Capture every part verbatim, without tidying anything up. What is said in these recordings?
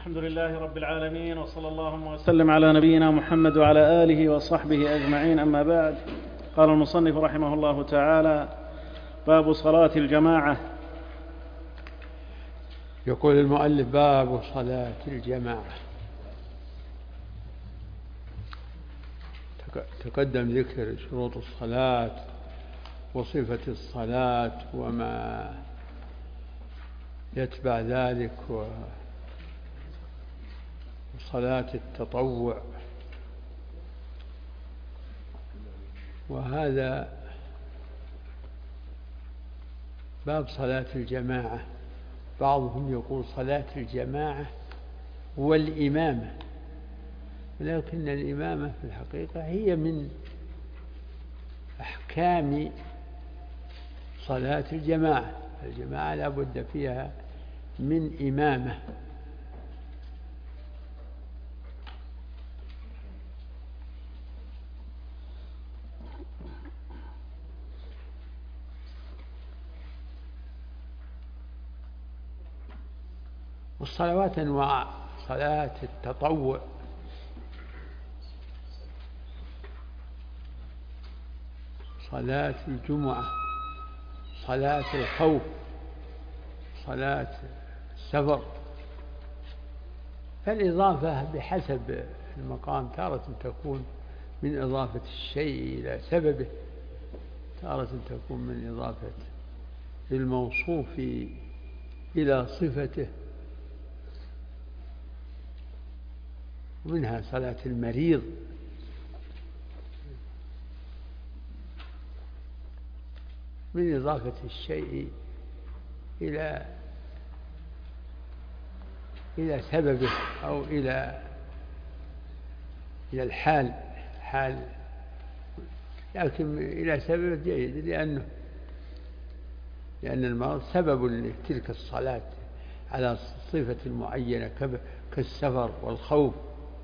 الحمد لله رب العالمين، وصلى اللهم وسلم على نبينا محمد وعلى آله وصحبه أجمعين، أما بعد. قال المصنف رحمه الله تعالى: باب صلاة الجماعة. يقول المؤلف: باب صلاة الجماعة. تقدم ذكر شروط الصلاة وصفة الصلاة وما يتبع ذلك وصلاة التطوع، وهذا باب صلاة الجماعة. بعضهم يقول صلاة الجماعة والإمامة، لكن الإمامة في الحقيقة هي من أحكام صلاة الجماعة. الجماعة لا بد فيها من إمامة. والصلوات أنواع: صلاة التطوع، صلاة الجمعة، صلاة الخوف، صلاة السفر. فالإضافة بحسب المقام، تارة تكون من إضافة الشيء إلى سببه، تارة تكون من إضافة الموصوف إلى صفته. ومنها صلاة المريض، من إضافة الشيء إلى إلى سببه أو إلى إلى الحال حال لكن إلى سببه جيد، لأنه لأن المرض سبب لتلك الصلاة على صفة معينة كالسفر والخوف.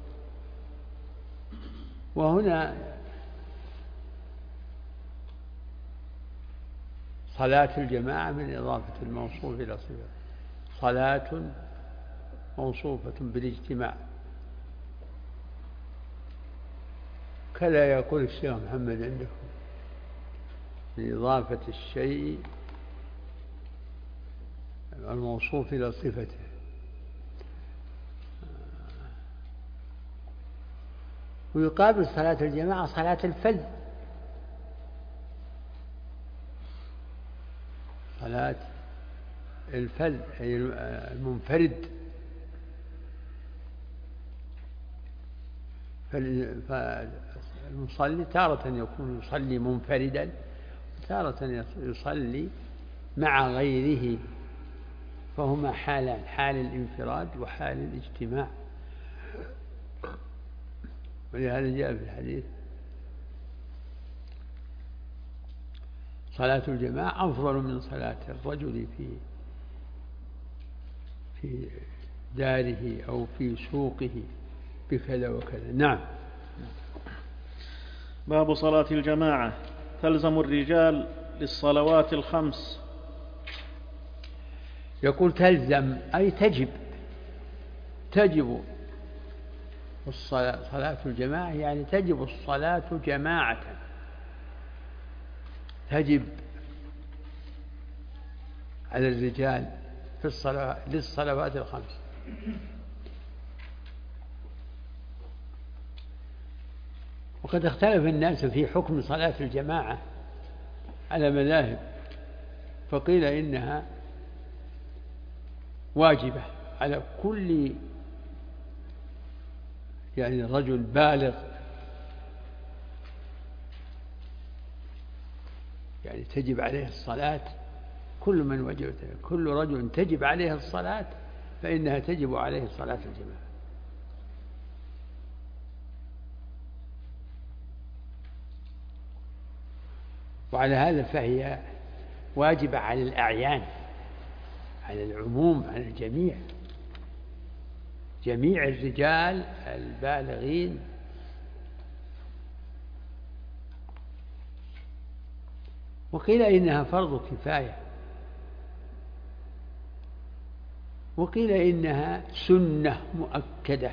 وهنا صلاة الجماعة من إضافة الموصوف إلى صفة، صلاة موصوفة بالاجتماع، كلا يقول الشيخ محمد عندكم من إضافة الشيء الموصوف إلى صفته. ويقابل صلاة الجماعة صلاة الفذ، صلاة الفذ أي المنفرد. فالمصلي تارة يكون يصلي منفردا، وتارة يصلي مع غيره، فهما حالان: حال الانفراد وحال الاجتماع. ولهذا جاء في الحديث: صلاة الجماعة أفضل من صلاة الرجل في في داره أو في سوقه بكذا وكذا. نعم. باب صلاة الجماعة. تلزم الرجال للصلوات الخمس. يقول تلزم أي تجب، تجب الصلاة، صلاة الجماعة يعني تجب الصلاة جماعة، تجب على الرجال في الصلاة للصلوات الخمس. وقد اختلف الناس في حكم صلاة الجماعة على مذاهب، فقيل إنها واجبة على كل يعني رجل بالغ، يعني تجب عليه الصلاة. كل من وجبت كل رجل تجب عليه الصلاة فإنها تجب عليه صلاة الجماعة. وعلى هذا فهي واجبة على الأعيان، على العموم، على الجميع، جميع الرجال البالغين. وقيل إنها فرض كفاية، وقيل إنها سنة مؤكدة.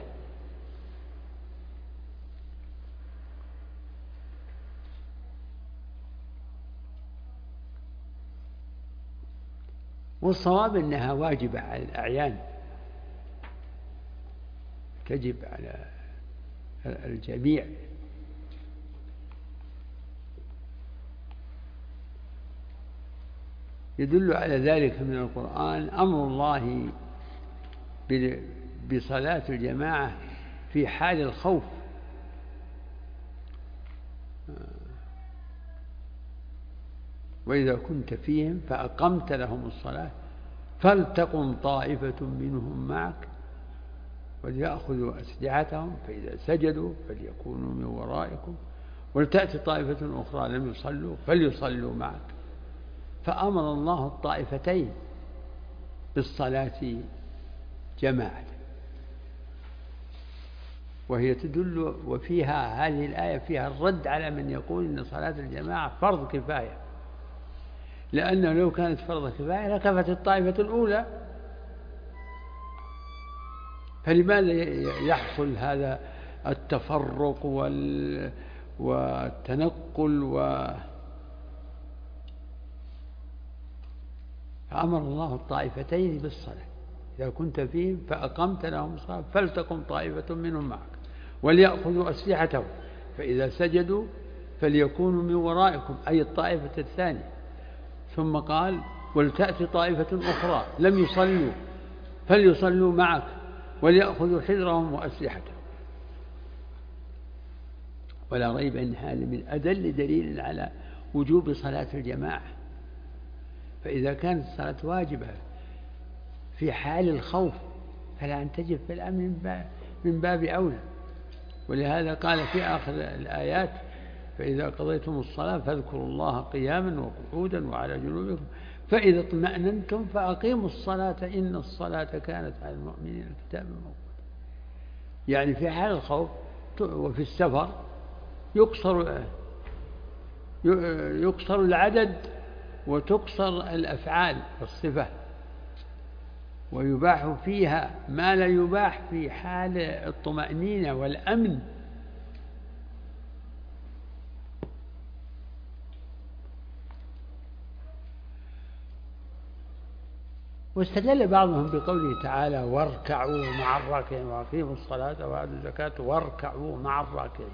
والصواب أنها واجبة على الأعيان، تجب على الجميع. يدل على ذلك من القرآن أمر الله بصلاة الجماعة في حال الخوف، وإذا كنت فيهم فأقمت لهم الصلاة فلتقم طائفة منهم معك وليأخذوا أسلحتهم فإذا سجدوا فليكونوا من ورائكم ولتأتي طائفة أخرى لم يصلوا فليصلوا معك. فأمر الله الطائفتين بالصلاة جماعة، وهي تدل وفيها هذه الآية فيها الرد على من يقول إن صلاة الجماعة فرض كفاية، لأنه لو كانت فرض كفاية لكفت الطائفة الأولى، فلماذا يحصل هذا التفرق وال... والتنقل و... فأمر الله الطائفتين بالصلاة إذا كنت فيهم فأقمت لهم الصلاة فلتقم طائفة منهم معك وليأخذوا أسلحتهم فإذا سجدوا فليكونوا من ورائكم أي الطائفة الثانية. ثم قال ولتأتي طائفة أخرى لم يصلوا فليصلوا معك وليأخذوا حذرهم وأسلحتهم. ولا ريب أن هذا من أدل دليل على وجوب صلاة الجماعة. فإذا كانت الصلاة واجبة في حال الخوف فلا أن تجب في الأمن من باب أولى. ولهذا قال في آخر الآيات فإذا قضيتم الصلاة فاذكروا الله قياما وقعودا وعلى جنوبكم فإذا اطمأننتم فأقيموا الصلاة إن الصلاة كانت على المؤمنين كتابا موقوتا. يعني في حال الخوف وفي السفر يقصر يقصر العدد وتقصر الأفعال والصفة، ويباح فيها ما لا يباح في حال الطمأنينة والأمن. واستدل بعضهم بقوله تعالى واركعوا مع الراكعين وأقيموا الصلاة وآتوا الزكاة واركعوا مع الراكعين.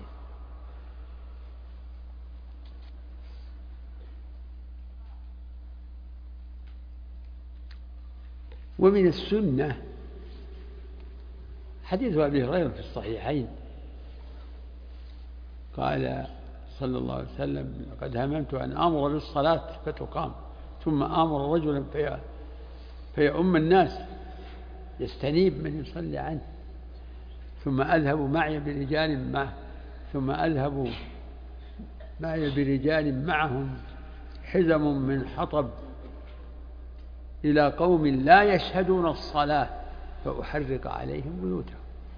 ومن السنة حديث أبي هريرة في الصحيحين قال صلى الله عليه وسلم قد هممت أن آمر بالصلاة فتقام ثم آمر رجلا في فيؤم الناس يستنيب من يصلي عنه ثم أذهب معي برجال معه ثم أذهب معي برجال معهم حزم من حطب إلى قوم لا يشهدون الصلاة فأحرق عليهم بيوتهم.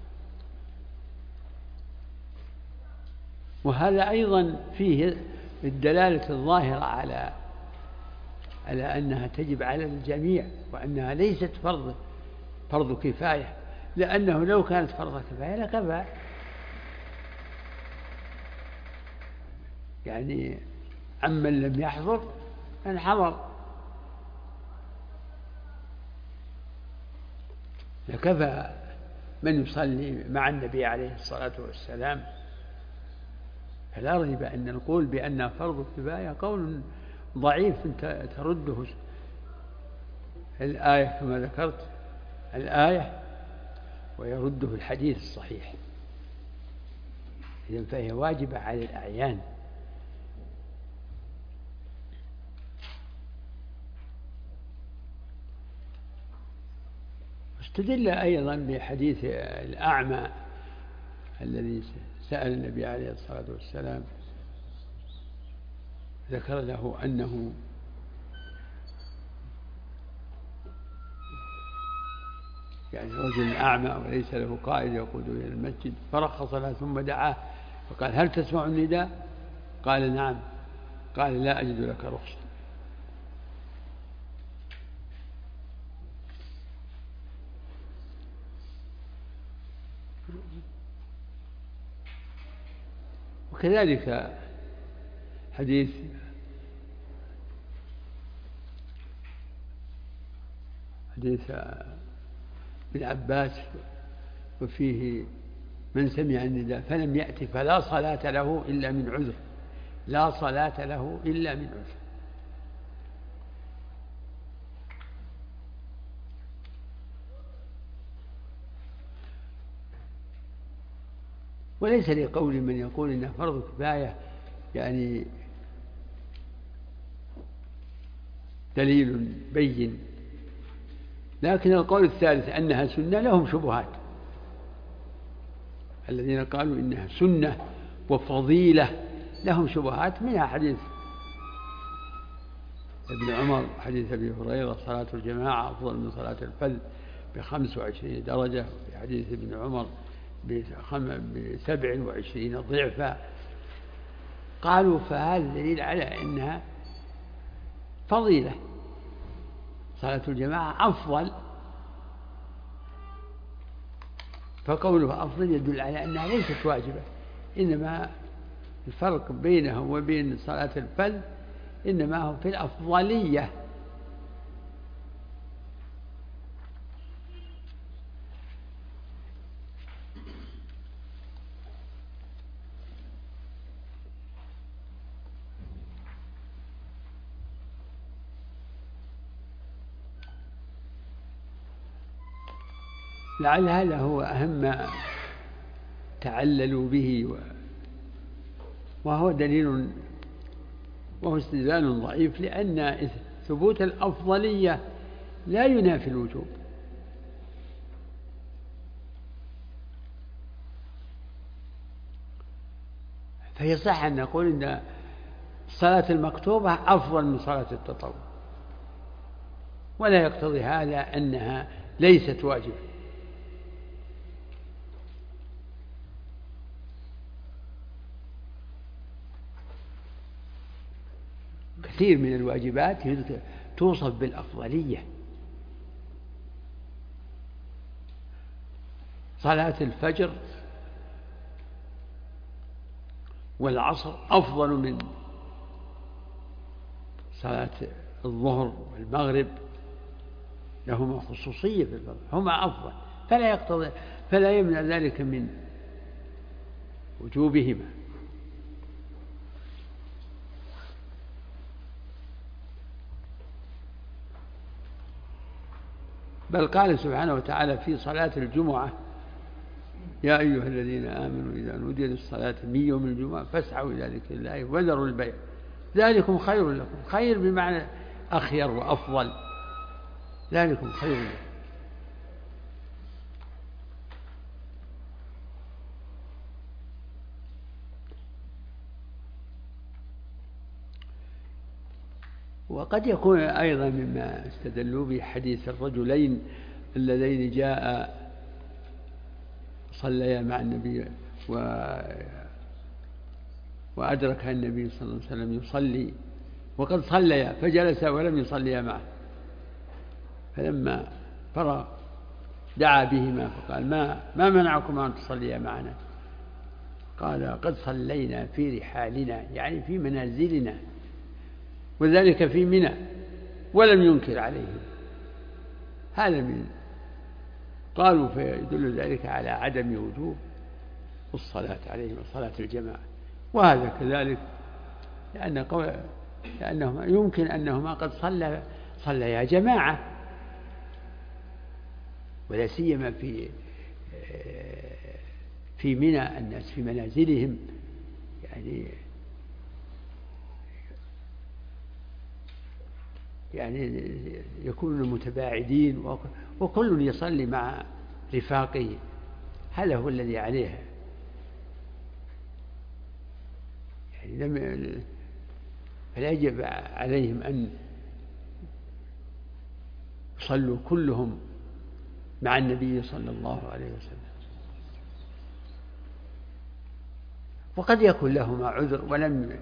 وهذا أيضا فيه الدلالة الظاهرة على على أنها تجب على الجميع وأنها ليست فرض فرض كفاية، لأنه لو كانت فرض كفاية لكفى. يعني عمن لم يحضر من حضر لكفى من يصلي مع النبي عليه الصلاة والسلام. فلا ريب أن القول بأنها فرض كفاية قول ضعيف ترده الآية كما ذكرت الآية ويرده الحديث الصحيح. إذن فهي واجبة على الأعيان. استدل أيضا بحديث الأعمى الذي سأل النبي عليه الصلاة والسلام ذكر له أنه يعني رجل أعمى وليس له قائد يقود إلى المسجد فرخص له ثم دعاه فقال هل تسمع النداء؟ قال نعم. قال لا أجد لك رخصة. وكذلك حديث حديث ابن عباس وفيه من سمع النداء فلم يأت فلا صلاة له إلا من عذر، لا صلاة له إلا من عذر. وليس لقول من يقول إنه فرض كفاية يعني دليل بين، لكن القول الثالث أنها سنة لهم شبهات. الذين قالوا إنها سنة وفضيلة لهم شبهات، منها حديث ابن عمر، حديث أبي هريرة صلاة الجماعة أفضل من صلاة الفذ بخمس وعشرين درجة، في حديث ابن عمر بسبع وعشرين ضعفا. قالوا فهذا دليل على أنها فضيلة، صلاة الجماعة أفضل، فقوله أفضل يدل على أنها ليست واجبة، إنما الفرق بينه وبين صلاة الفذ إنما هو في الأفضلية. لعل هذا هو أهم ما تعللوا به، وهو دليل وهو استدلال ضعيف، لأن ثبوت الأفضلية لا ينافي الوجوب. فيصح أن نقول إن الصلاة المكتوبة أفضل من صلاة التطوع، ولا يقتضي هذا أنها ليست واجبة. كثير من الواجبات توصف بالأفضلية. صلاة الفجر والعصر أفضل من صلاة الظهر والمغرب، لهما خصوصية في الفضل، هما أفضل، فلا يقتضي فلا يمنع ذلك من وجوبهما. بل قال سبحانه وتعالى في صلاة الجمعة: يا أيها الذين آمنوا إذا نودي للصلاة من يوم الجمعة فاسعوا إلى ذكر الله وذروا البيع ذلكم خير لكم. خير بمعنى أخير وأفضل، ذلكم خير لكم. وقد يكون أيضا مما استدلوا به حديث الرجلين اللذين جاء صليا مع النبي و وأدرك النبي صلى الله عليه وسلم يصلي وقد صليا فجلس ولم يصليا معه، فلما فرغ دعا بهما فقال: ما ما منعكما أن تصليا معنا؟ قال: قد صلينا في رحالنا، يعني في منازلنا، وذلك في منى، ولم ينكر عليهم. هذا من قالوا فيدل ذلك على عدم وجوب الصلاة عليهم وصلاة الجماعة. وهذا كذلك لأن قول لأنهما يمكن أنهما قد صلى صليا جماعة، ولا سيما في في منى الناس في منازلهم، يعني يعني يكونون متباعدين وكل يصلي مع رفاقه، هذا هو الذي عليه. يعني لم فلا يجب عليهم أن يصلوا كلهم مع النبي صلى الله عليه وسلم. وقد يكون لهما عذر ولم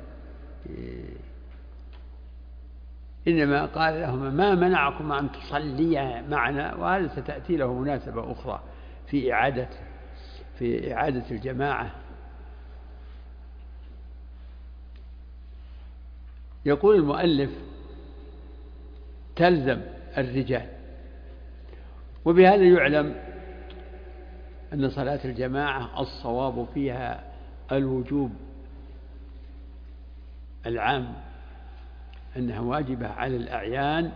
إنما قال لهما: ما منعكم أن تصليا معنا؟ وهذا ستأتي له مناسبة أخرى في إعادة في إعادة الجماعة. يقول المؤلف تلزم الرجال، وبهذا يعلم أن صلاة الجماعة الصواب فيها الوجوب العام، أنها واجبة على الأعيان،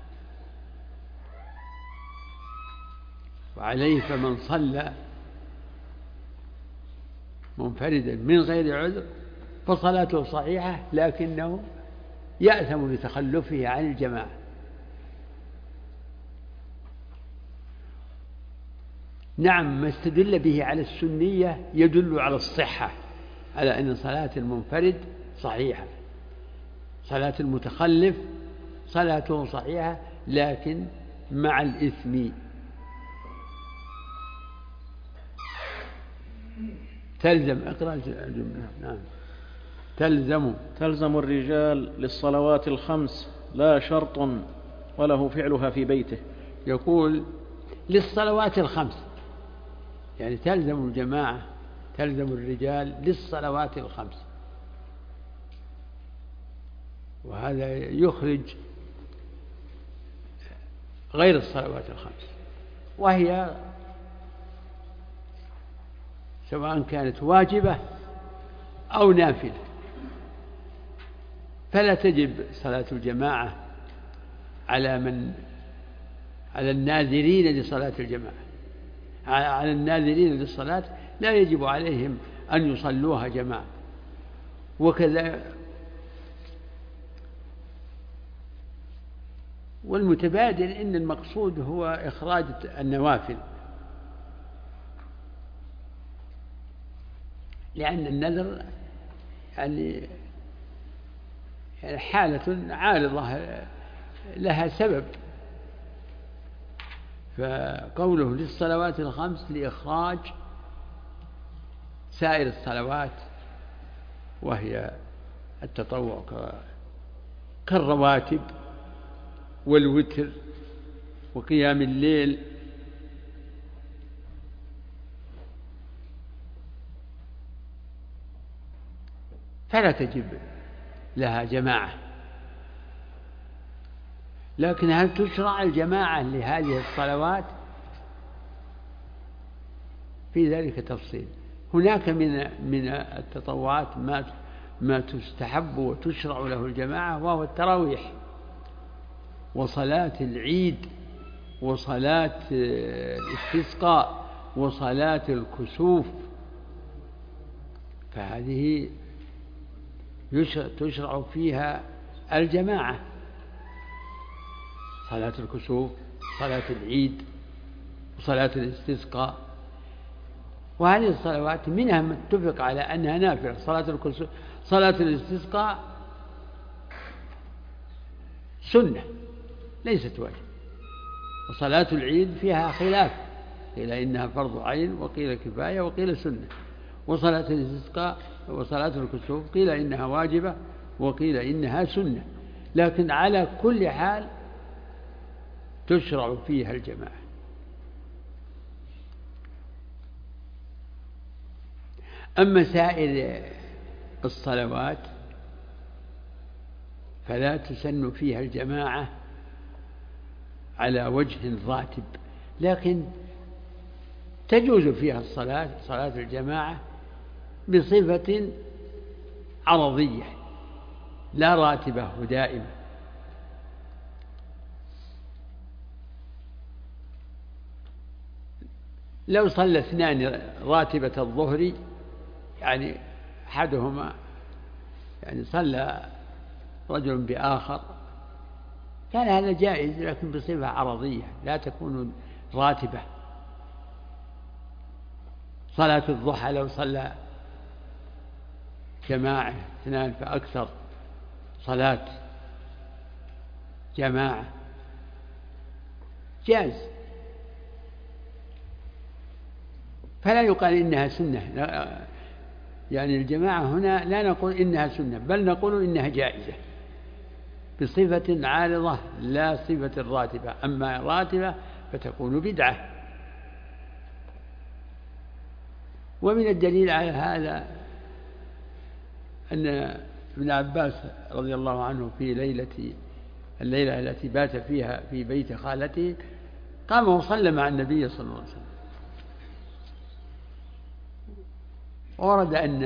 وعليه فمن صلى منفردا من غير عذر فصلاته صحيحة، لكنه يأثم لتخلفه عن الجماعة. نعم، ما استدل به على السنية يدل على الصحة، على أن صلاة المنفرد صحيحة، صلاة المتخلف صلاته صحيحة لكن مع الإثم. تلزم، اقرأ الجملة. نعم. تلزم تلزم الرجال للصلوات الخمس لا شرط وله فعلها في بيته. يقول للصلوات الخمس، يعني تلزم الجماعة، تلزم الرجال للصلوات الخمس، وهذا يخرج غير الصلوات الخمس، وهي سواء كانت واجبة أو نافلة، فلا تجب صلاة الجماعة على من على الناذرين لصلاة الجماعة، على الناذرين للصلاة لا يجب عليهم أن يصلوها جماعة. وكذا والمتبادل إن المقصود هو إخراج النوافل، لأن النذر يعني يعني حالة عارضة لها سبب، فقوله للصلوات الخمس لإخراج سائر الصلوات وهي التطوع كالرواتب والوتر وقيام الليل. فلا تجب لها جماعة، لكن هل تشرع الجماعة لهذه الصلوات؟ في ذلك تفصيل. هناك من من التطوعات ما ما تستحب وتشرع له الجماعة، وهو التراويح وصلاة العيد وصلاة الاستسقاء وصلاة الكسوف، فهذه تشرع فيها الجماعة، صلاة الكسوف، صلاة العيد، وصلاة الاستسقاء. وهذه الصلوات منها متفق على أنها نافلة. صلاة الكسوف، صلاة الاستسقاء سنة ليست واجب، وصلاة العيد فيها خلاف، قيل إنها فرض عين وقيل كفاية وقيل سنة. وصلاة الاستسقاء وصلاة الكسوف قيل إنها واجبة وقيل إنها سنة، لكن على كل حال تشرع فيها الجماعة. أما سائر الصلوات فلا تسن فيها الجماعة على وجه راتب، لكن تجوز فيها الصلاة صلاة الجماعة بصفة عرضية لا راتبة ودائمة. لو صلى اثنان راتبة الظهر، يعني أحدهما يعني صلى رجل بآخر، كان هذا جائز، لكن بصفة عرضية لا تكون راتبة. صلاة الضحى لو صلى جماعة اثنان فأكثر صلاة جماعة جاز، فلا يقال إنها سنة. يعني الجماعة هنا لا نقول إنها سنة، بل نقول إنها جائزة بصفة عارضة لا صفة راتبة. أما راتبة فتكون بدعة. ومن الدليل على هذا أن ابن عباس رضي الله عنه في ليلة الليلة التي بات فيها في بيت خالته قام وصلى مع النبي صلى الله عليه وسلم. ورد أن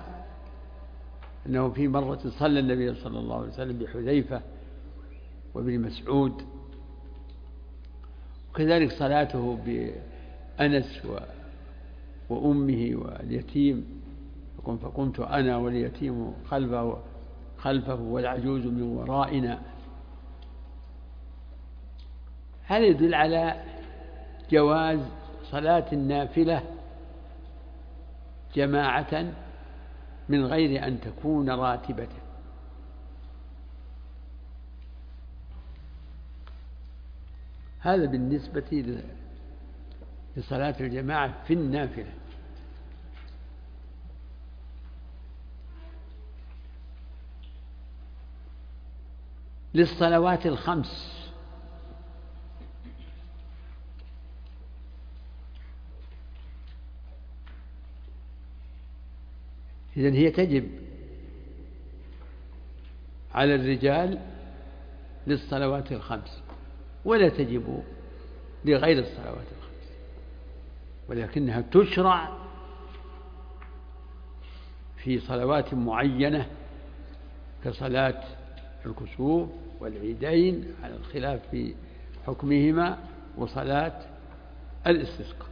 أنه في مرة صلى النبي صلى الله عليه وسلم بحذيفة وابن مسعود، وكذلك صلاته بأنس وأمه واليتيم، فقمت أنا واليتيم خلفه, خلفه والعجوز من ورائنا. هذا يدل على جواز صلاة النافلة جماعة من غير أن تكون راتبة. هذا بالنسبة لصلاة الجماعة في النافلة. للصلوات الخمس إذن هي تجب على الرجال للصلوات الخمس، ولا تجب لغير الصلوات الخمس، ولكنها تشرع في صلوات معينة كصلاة الكسوف والعيدين على الخلاف في حكمهما، وصلاة الاستسقاء.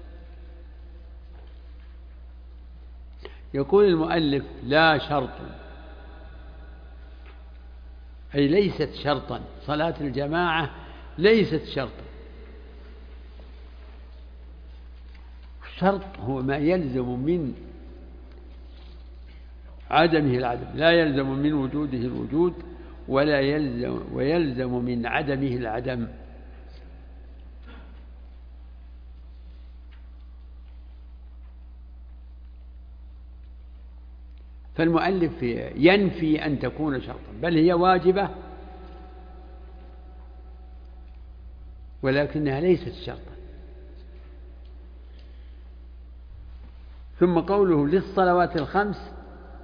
يقول المؤلف: لا شرط، أي ليست شرطا، صلاة الجماعة ليست شرطا. الشرط هو ما يلزم من عدمه العدم، لا يلزم من وجوده الوجود، ولا يلزم ويلزم من عدمه العدم. فالمؤلف ينفي أن تكون شرطا، بل هي واجبة ولكنها ليست شرطا. ثم قوله للصلوات الخمس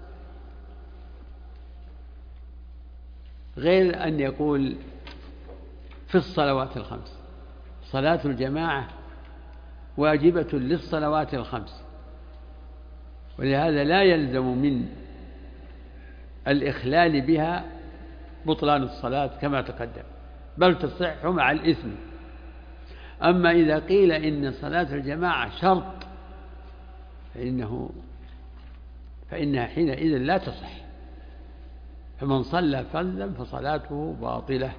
غير أن يقول في الصلوات الخمس. صلاة الجماعة واجبة للصلوات الخمس، ولهذا لا يلزم من الإخلال بها بطلان الصلاة كما تقدم، بل تصح مع الإثم. أما إذا قيل إن صلاة الجماعة شرط فإنه فإنها حينئذ لا تصح، فمن صلى فلم فصلاته باطلة.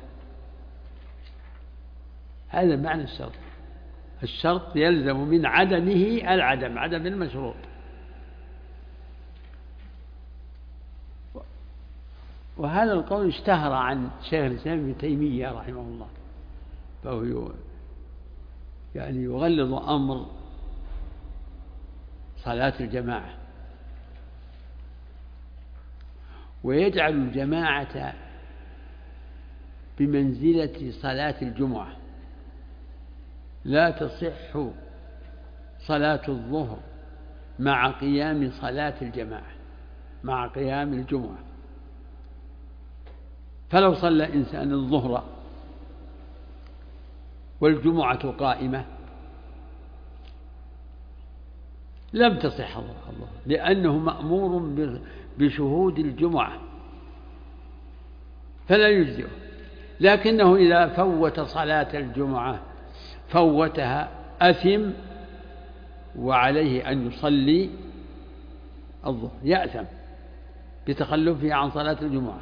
هذا معنى الشرط. الشرط يلزم من عدمه العدم، عدم المشروط. وهذا القول اشتهر عن شيخ الإسلام ابن تيمية رحمه الله، فهو يعني يغلظ أمر صلاة الجماعة، ويجعل الجماعة بمنزلة صلاة الجمعة. لا تصح صلاة الظهر مع قيام صلاة الجماعة، مع قيام الجمعة. فلو صلى إنسان الظهر والجمعة قائمة لم تصح الظهر، لأنه مأمور بشهود الجمعة فلا يجزئه. لكنه إذا فوت صلاة الجمعة فوتها أثم، وعليه أن يصلي الظهر، يأثم بتخلفه عن صلاة الجمعة.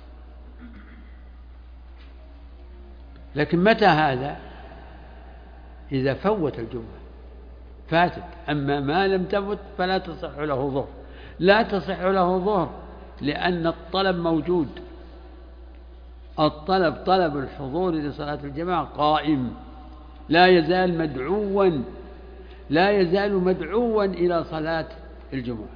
لكن متى هذا؟ إذا فوت الجمعة فاتت. أما ما لم تفت فلا تصح له ظهر. لا تصح له ظهر لأن الطلب موجود. الطلب طلب الحضور لصلاة الجماعة قائم، لا يزال مدعوا لا يزال مدعوا إلى صلاة الجمعة.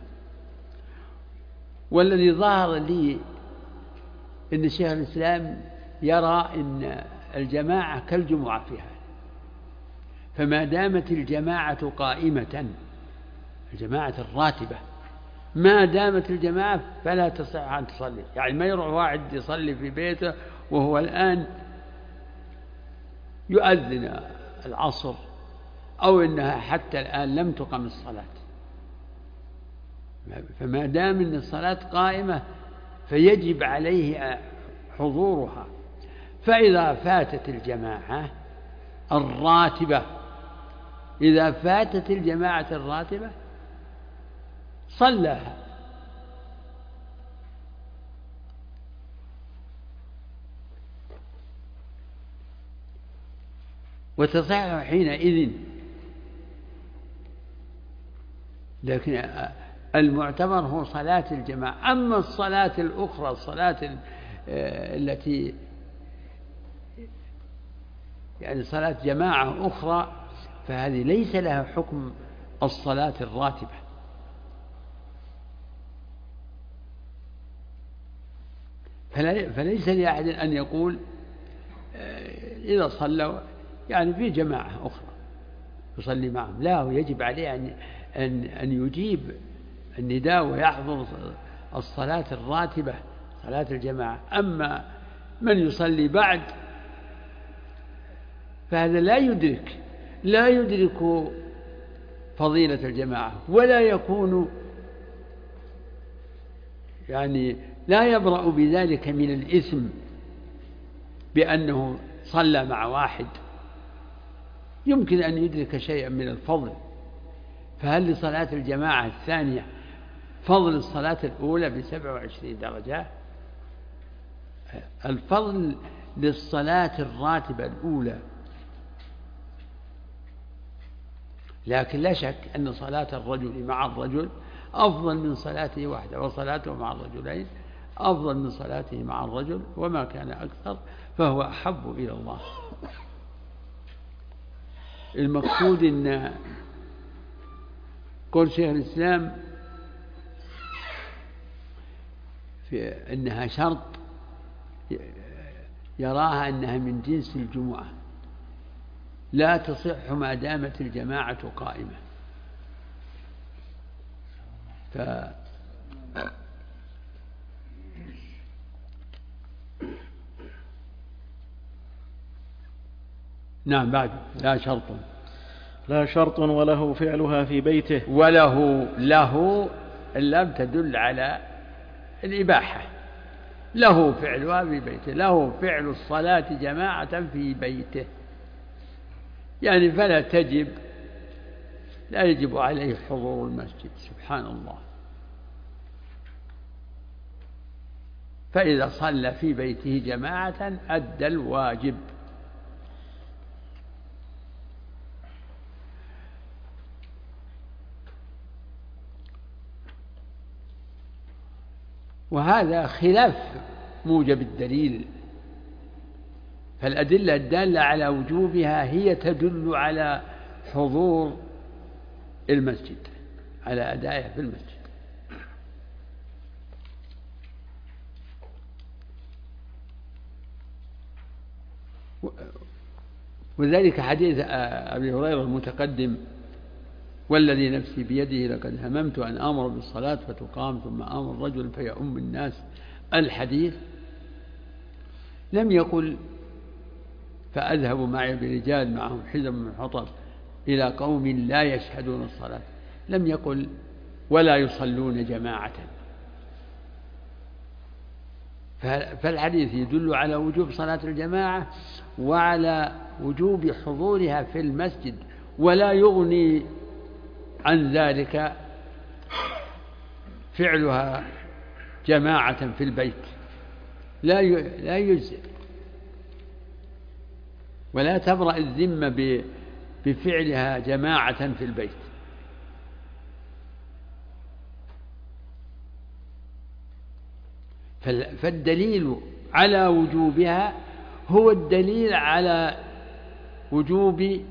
والذي ظهر لي أن شيخ الإسلام يرى أن الجماعة كالجمعة فيها، فما دامت الجماعة قائمة الجماعة الراتبة، ما دامت الجماعة فلا تصح أن تصلي. يعني ما يروح واحد يصلي في بيته وهو الآن يؤذن العصر أو إنها حتى الآن لم تقم الصلاة، فما دام أن الصلاة قائمة فيجب عليه حضورها. فإذا فاتت الجماعة الراتبة إذا فاتت الجماعة الراتبة صلىها، وتصح حينئذ. لكن المعتبر هو صلاة الجماعة. أما الصلاة الأخرى، الصلاة التي يعني صلاة جماعة أخرى، فهذه ليس لها حكم الصلاة الراتبة. فليس لأحد أن يقول إذا صلوا يعني في جماعة أخرى يصلي معهم، لا، يجب عليه أن أن أن يجيب النداء ويحضر الصلاة الراتبة، صلاة الجماعة. أما من يصلي بعد فهذا لا يدرك لا يدرك فضيلة الجماعة، ولا يكون يعني لا يبرأ بذلك من الإثم بأنه صلى مع واحد، يمكن أن يدرك شيئا من الفضل. فهل لصلاة الجماعة الثانية فضل الصلاة الأولى بسبع وعشرين درجة؟ الفضل للصلاة الراتبة الأولى، لكن لا شك أن صلاة الرجل مع الرجل أفضل من صلاته وحده، وصلاته مع الرجلين أفضل من صلاته مع الرجل، وما كان أكثر فهو أحب إلى الله. المقصود أن قول شيخ الإسلام في أنها شرط يراها أنها من جنس الجمعة، لا تصح ما دامت الجماعة قائمة. ف نعم بعد لا شرط لا شرط وله فعلها في بيته. وله له اللام تدل على الإباحة، له فعلها في بيته، له فعل الصلاة جماعة في بيته، يعني فلا تجب لا يجب عليه حضور المسجد. سبحان الله. فإذا صلى في بيته جماعة أدى الواجب. وهذا خلاف موجب الدليل، فالأدلة الدالة على وجوبها هي تدل على حضور المسجد، على أدائها في المسجد. وذلك حديث أبي هريرة المتقدم: والذي نفسي بيده لقد هممت أن آمر بالصلاة فتقام ثم آمر رجل فيؤم الناس. الحديث لم يقل فأذهب معي برجال معهم حزم من حطب إلى قوم لا يشهدون الصلاة، لم يقل ولا يصلون جماعة. فالحديث يدل على وجوب صلاة الجماعة وعلى وجوب حضورها في المسجد، ولا يغني عن ذلك فعلها جماعة في البيت، لا لا يجزئ، ولا تبرأ الذمة بفعلها جماعة في البيت. فالدليل على وجوبها هو الدليل على وجوب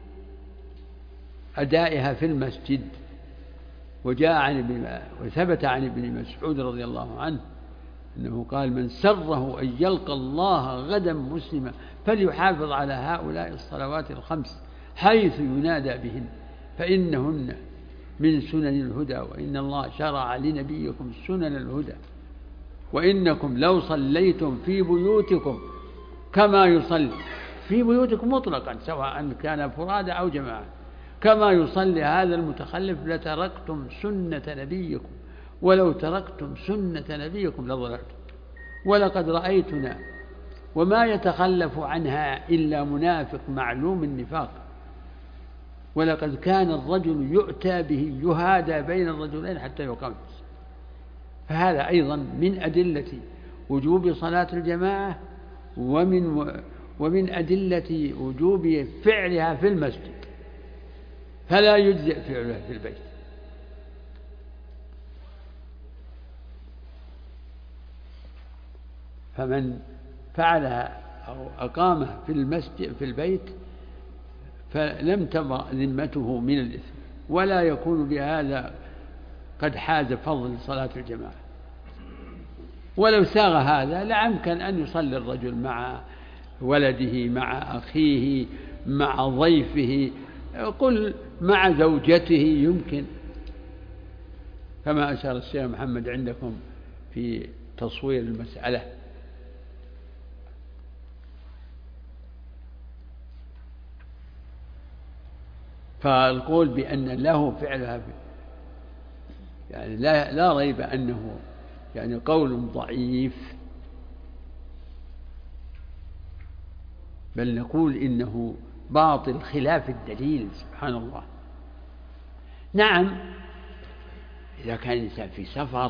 أدائها في المسجد. وجاء عن ابن وثبت عن ابن مسعود رضي الله عنه أنه قال: من سره أن يلقى الله غدا مسلما فليحافظ على هؤلاء الصلوات الخمس حيث ينادى بهن، فإنهن من سنن الهدى، وإن الله شرع لنبيكم سنن الهدى، وإنكم لو صليتم في بيوتكم كما يصلي في بيوتكم مطلقا سواء كان فرادى أو جماعة كما يصلي هذا المتخلف لتركتم سنة نبيكم، ولو تركتم سنة نبيكم لضللتم. ولقد رأيتنا وما يتخلف عنها إلا منافق معلوم النفاق، ولقد كان الرجل يؤتى به يهادى بين الرجلين حتى يقام. فهذا أيضا من أدلة وجوب صلاة الجماعة، ومن ومن أدلة وجوب فعلها في المسجد، فلا يجزئ فعلها في البيت. فمن فعلها أو أقامها في المسجد في البيت فلم تبرأ ذمته من الإثم، ولا يكون بهذا قد حاز فضل صلاة الجماعة. ولو ساغ هذا لأمكن أن يصلي الرجل مع ولده، مع أخيه، مع ضيفه، قل مع زوجته، يمكن، كما أشار الشيخ محمد عندكم في تصوير المسألة. فالقول بأن له فعلها يعني لا, لا ريب أنه يعني قول ضعيف، بل نقول إنه باطل خلاف الدليل. سبحان الله. نعم، إذا كان الإنسان في سفر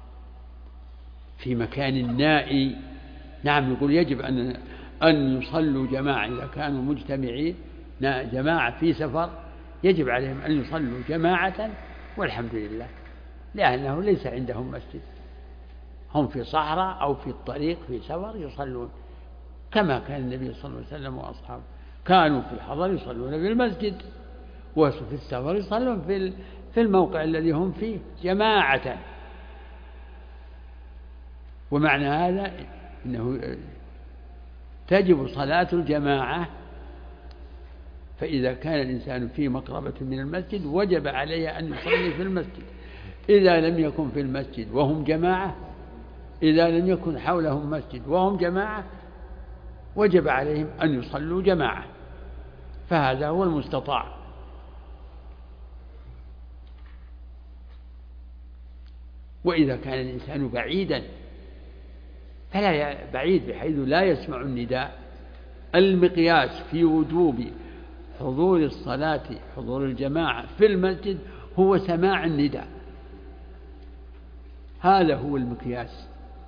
في مكان نائي، نعم نقول يجب أن أن يصلوا جماعة. إذا كانوا مجتمعين جماعة في سفر يجب عليهم أن يصلوا جماعة، والحمد لله، لأنه ليس عندهم مسجد، هم في صحراء أو في الطريق في سفر يصلون، كما كان النبي صلى الله عليه وسلم وأصحابه كانوا في الحضر يصلون في المسجد، وفي السفر يصلون في في الموقع الذي هم فيه جماعة. ومعنى هذا أنه تجب صلاة الجماعة. فإذا كان الإنسان في مقربة من المسجد وجب عليه أن يصلي في المسجد. إذا لم يكن في المسجد وهم جماعة، إذا لم يكن حولهم مسجد وهم جماعة، وجب عليهم أن يصلوا جماعة، فهذا هو المستطاع. وإذا كان الإنسان بعيدا فلا بعيد بحيث لا يسمع النداء، المقياس في وجوب حضور الصلاة حضور الجماعة في المسجد هو سماع النداء، هذا هو المقياس.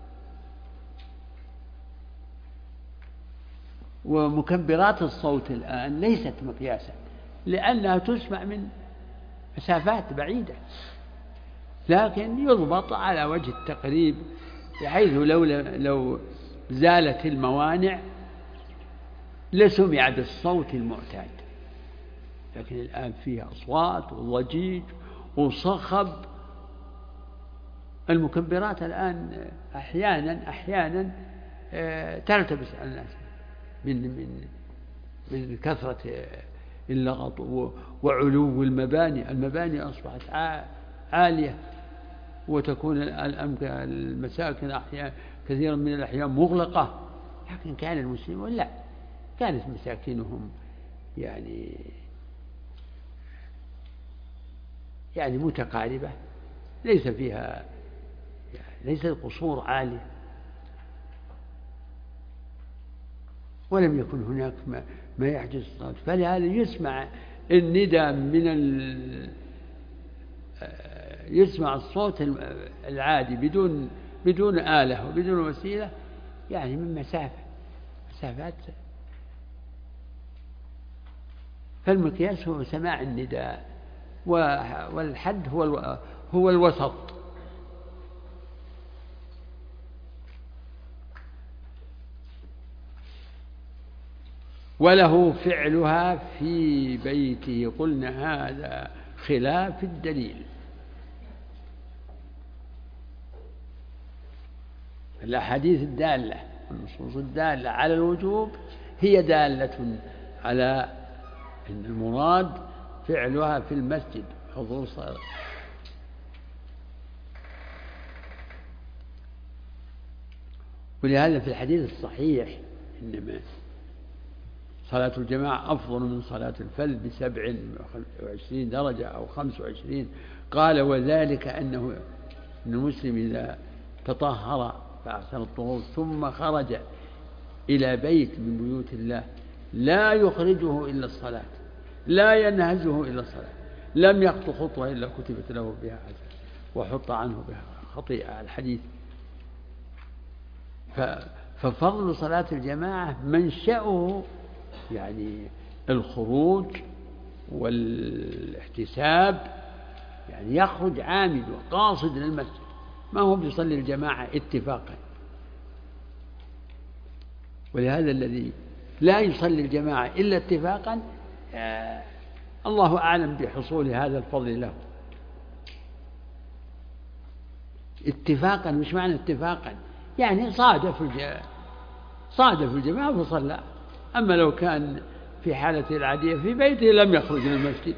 ومكبرات الصوت الآن ليست مقياسا، لأنها تسمع من مسافات بعيدة، لكن يضبط على وجه التقريب، بحيث لو لو زالت الموانع لسمع بالصوت المعتاد. لكن الآن فيها أصوات وضجيج وصخب. المكبرات الآن أحيانا أحيانا تلتبس على الناس من من من كثرة اللغط وعلو المباني. المباني أصبحت عالية، وتكون المساكن أحيانا كثيرا من الأحيان مغلقة. لكن كان المسلمون لا، كانت مساكنهم يعني يعني متقاربة، ليس فيها يعني ليس القصور عالية، ولم يكن هناك ما, ما يحجز الصلاة. فلهذا يسمع النداء من ال... يسمع الصوت العادي بدون بدون آلة وبدون وسيلة، يعني من مسافة مسافات. فالمقياس هو سماع النداء، والحد هو هو الوسط. وله فعلها في بيته. قلنا هذا خلاف الدليل. الأحاديث الدالة النصوص الدالة على الوجوب هي دالة على أن المراد فعلها في المسجد، حضور صلاة. ولهذا في الحديث الصحيح إنما صلاة الجماعة أفضل من صلاة الفرد بسبع وعشرين درجة أو خمس وعشرين. قال وذلك أنه أن المسلم إذا تطهر فأحسن الطهور ثم خرج إلى بيت من بيوت الله لا يخرجه إلا الصلاة، لا ينهزه إلا الصلاة، لم يخطو خطوة إلا كتبت له بها حسنة وحط عنه بها خطيئة. الحديث. ففضل صلاة الجماعة منشأه يعني الخروج والاحتساب، يعني يخرج عامد وقاصد للمسجد، ما هو بيصلي الجماعة اتفاقا. ولهذا الذي لا يصلي الجماعة إلا اتفاقا آه الله أعلم بحصول هذا الفضل له. اتفاقا مش معنى اتفاقا يعني صادف الجماعة صادف الجماعة فصلى. أما لو كان في حالته العادية في بيته لم يخرج من المسجد،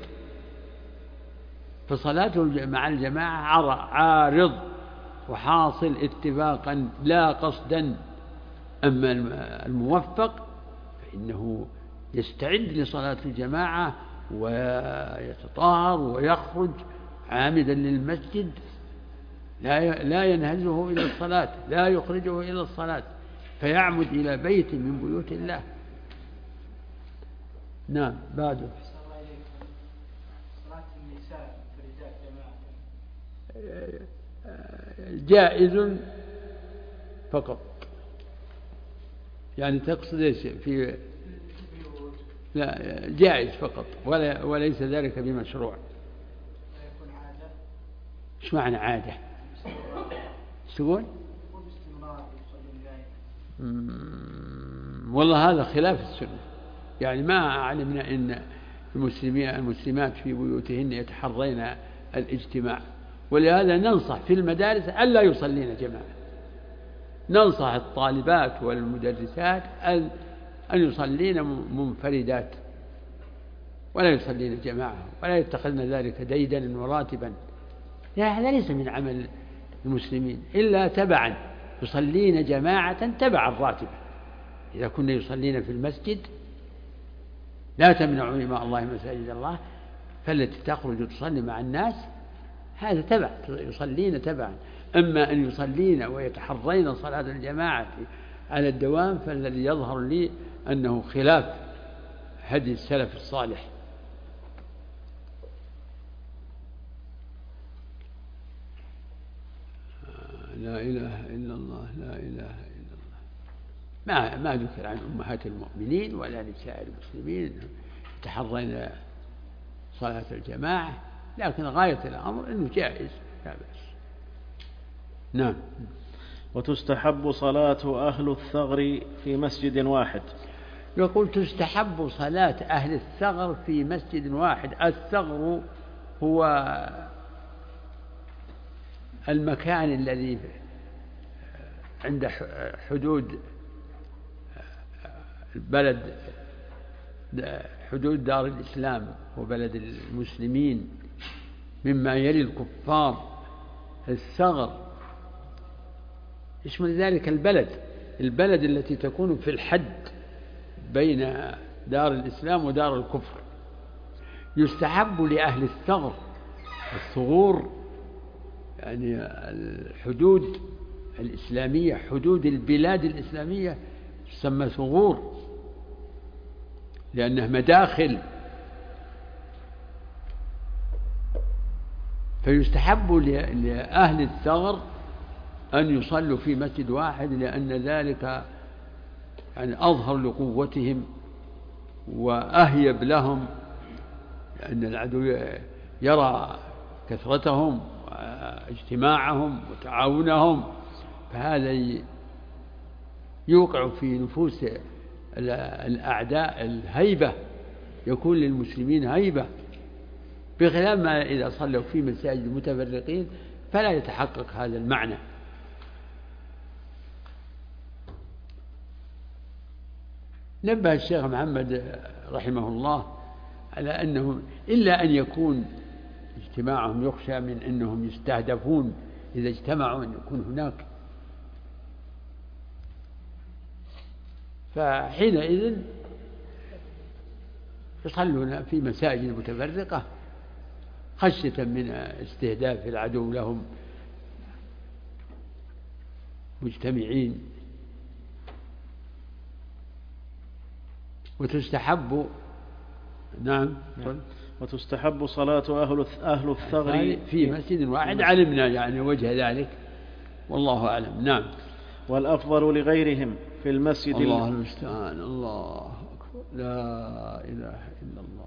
فصلاته مع الجماعة عارض وحاصل اتفاقا لا قصدا. أما الموفق فإنه يستعد لصلاة الجماعة ويتطهر ويخرج عامدا للمسجد، لا ينهزه إلى الصلاة، لا يخرجه إلى الصلاة، فيعمد إلى بيت من بيوت الله. نعم. بعده صلاة النساء فرجال جماعة جائز فقط. يعني تقصد ايش في؟ لا، جائز فقط ولا وليس ذلك بمشروع. يكون عادة. ايش معنى عادة؟ تقول؟ والله هذا خلاف السنة. يعني ما علمنا ان المسلمين المسلمات في بيوتهن يتحرين الاجتماع، ولهذا ننصح في المدارس ألا يصلين جماعة. ننصح الطالبات والمدرسات أن يصلين منفردات ولا يصلين جماعة ولا يتخذن ذلك ديدنا وراتبا. هذا ليس من عمل المسلمين إلا تبعا. يصلين جماعة تبع الراتبة. إذا كنا يصلين في المسجد لا تمنعوا إماء الله مساجد الله، فالتي تخرج تصلي مع الناس هذا تبع، يصلين تبعا. أما أن يصلين ويتحرين صلاة الجماعة على الدوام فالذي يظهر لي أنه خلاف هدي السلف الصالح. لا إله إلا الله، لا إله إلا الله. ما ما ذكر عن أمهات المؤمنين ولا نساء المسلمين يتحرين صلاة الجماعة، لكن غاية الأمر أنه جائز لا بأس. نعم. وتستحب صلاة أهل الثغر في مسجد واحد. يقول تستحب صلاة أهل الثغر في مسجد واحد. الثغر هو المكان الذي عند حدود البلد، حدود دار الإسلام وبلد المسلمين مما يلي الكفار. الثغر اسم ذلك البلد البلد التي تكون في الحد بين دار الإسلام ودار الكفر. يستحب لأهل الثغر، الثغور يعني الحدود الإسلامية، حدود البلاد الإسلامية تسمى ثغور لأنها مداخل. فيستحب لأهل الثغر أن يصلوا في مسجد واحد، لأن ذلك يعني أظهر لقوتهم وأهيب لهم، لأن العدو يرى كثرتهم واجتماعهم وتعاونهم، فهذا يوقع في نفوس الأعداء الهيبة، يكون للمسلمين هيبة، بخلاف ما إذا صلوا في مساجد متفرقين فلا يتحقق هذا المعنى. نبه الشيخ محمد رحمه الله على أنه إلا أن يكون اجتماعهم يخشى من أنهم يستهدفون إذا اجتمعوا أن يكون هناك، فحينئذ يصلون في مساجد متفرقة خشية من استهداف العدو لهم مجتمعين. وتستحب نعم وتستحب صلاة أهل أهل الثغر في مسجد واحد، علمنا يعني وجه ذلك والله أعلم. نعم. والأفضل لغيرهم في المسجد. الله المستعان. الله أكبر. لا إله إلا الله.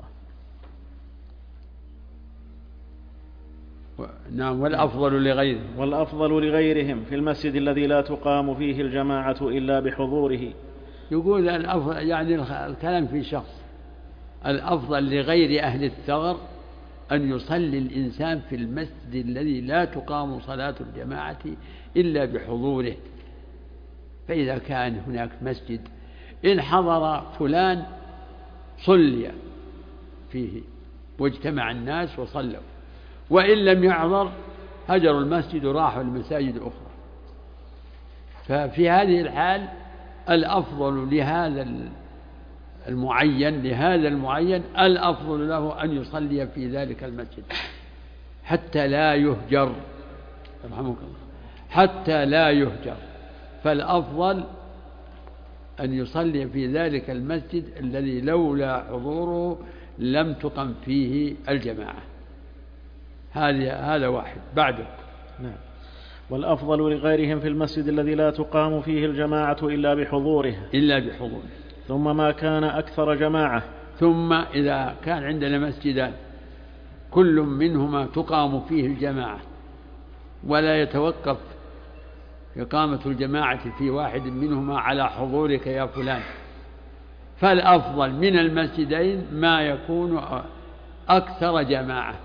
و... نعم. والأفضل لغيرهم والأفضل لغيرهم في المسجد الذي لا تقام فيه الجماعة إلا بحضوره. يقول الأفضل يعني الكلام في شخص، الأفضل لغير أهل الثغر أن يصلي الإنسان في المسجد الذي لا تقام صلاة الجماعة إلا بحضوره. فإذا كان هناك مسجد إن حضر فلان صلي فيه واجتمع الناس وصلوا، وإن لم يحضر هجروا المسجد وراحوا المساجد الأخرى. ففي هذه الحال الأفضل لهذا المعين لهذا المعين الأفضل له أن يصلي في ذلك المسجد حتى لا يهجر، رحمك الله، حتى لا يهجر. فالأفضل أن يصلي في ذلك المسجد الذي لولا حضوره لم تقم فيه الجماعة. هذا هذا واحد. بعده. نعم. والأفضل لغيرهم في المسجد الذي لا تقام فيه الجماعة إلا بحضوره إلا بحضوره. ثم ما كان أكثر جماعة. ثم إذا كان عندنا مسجدان كل منهما تقام فيه الجماعة ولا يتوقف إقامة الجماعة في واحد منهما على حضورك يا فلان، فالأفضل من المسجدين ما يكون أكثر جماعة،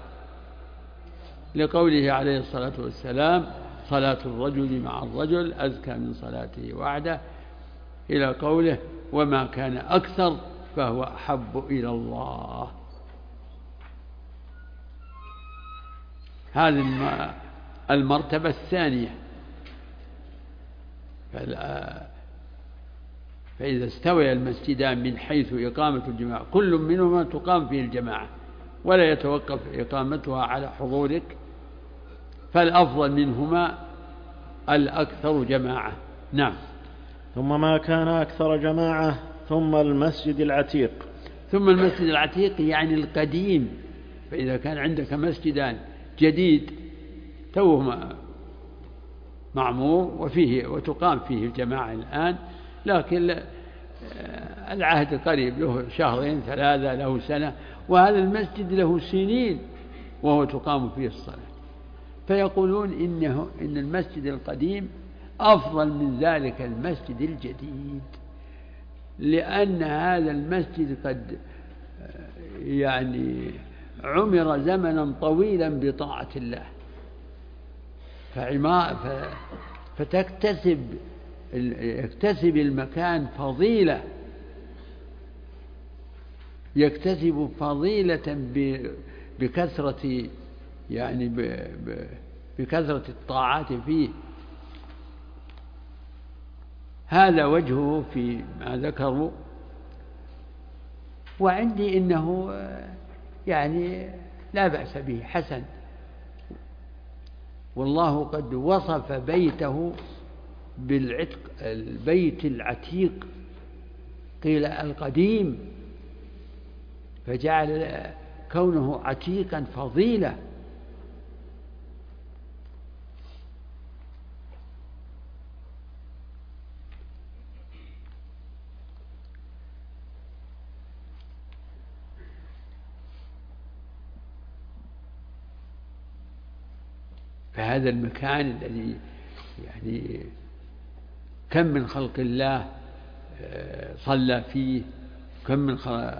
لقوله عليه الصلاة والسلام: صلاة الرجل مع الرجل أزكى من صلاته وحده، إلى قوله: وما كان أكثر فهو أحب إلى الله. هذه المرتبة الثانية. فإذا استوى المسجدان من حيث إقامة الجماعة كل منهما تقام فيه الجماعة ولا يتوقف إقامتها على حضورك، فالأفضل منهما الأكثر جماعة. نعم. ثم ما كان أكثر جماعة ثم المسجد العتيق. ثم المسجد العتيق يعني القديم. فإذا كان عندك مسجدان جديد توه معمور وفيه وتقام فيه الجماعة الآن، لكن العهد قريب، له شهرين ثلاثة، له سنة، وهذا المسجد له سنين وهو تقام فيه الصلاة، فيقولون إنه إن المسجد القديم أفضل من ذلك المسجد الجديد، لأن هذا المسجد قد يعني عمر زمنا طويلا بطاعة الله، فتكتسب يكتسب المكان فضيلة يكتسب فضيلة بكثرة يعني بكثرة الطاعات فيه. هذا وجهه في ما ذكروا. وعندي إنه يعني لا بأس به، حسن، والله قد وصف بيته بالعتق، البيت العتيق، قيل القديم، فجعل كونه عتيقا فضيلة. فهذا المكان الذي يعني كم من خلق الله صلى فيه، كم من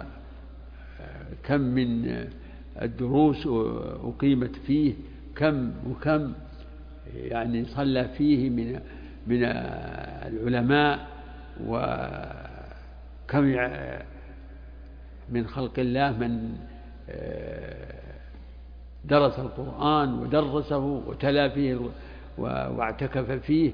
كم من الدروس أقيمت فيه، كم وكم يعني صلى فيه من من العلماء، وكم من خلق الله من درس القرآن ودرسه وتلا فيه واعتكف فيه،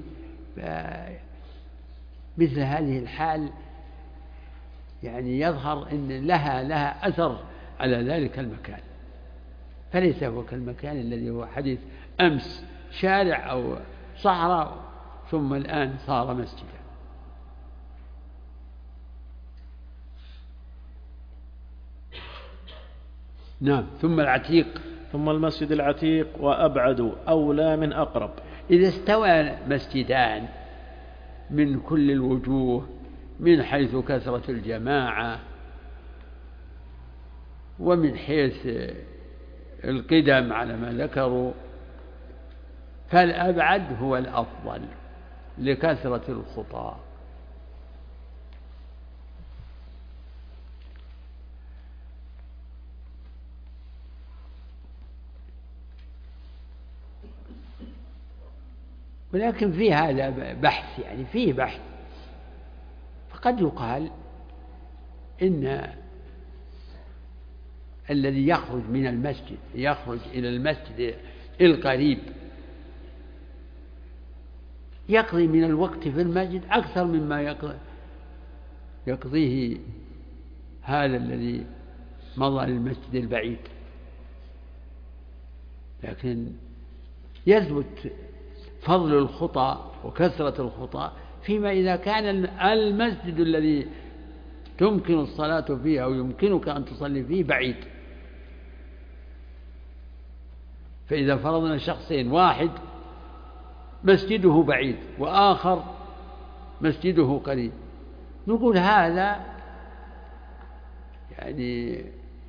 مثل هذه الحال يعني يظهر أن لها لها أثر على ذلك المكان، فليس هو كالمكان الذي هو حديث أمس شارع أو صحراء ثم الآن صار مسجدا. نعم. ثم العتيق، ثم المسجد العتيق وأبعد أولى من أقرب. إذا استوى مسجدان من كل الوجوه من حيث كثرة الجماعة ومن حيث القدم على ما ذكروا، فالأبعد هو الأفضل لكثرة الخطى. ولكن في هذا بحث، يعني فيه بحث، فقد يقال إن الذي يخرج من المسجد يخرج إلى المسجد القريب يقضي من الوقت في المسجد أكثر مما يقضيه هذا الذي مضى للمسجد البعيد، لكن يثبت فضل الخطى وكثرة الخطى فيما إذا كان المسجد الذي تمكن الصلاة فيه أو يمكنك أن تصلي فيه بعيد. فإذا فرضنا شخصين، واحد مسجده بعيد وآخر مسجده قريب، نقول هذا يعني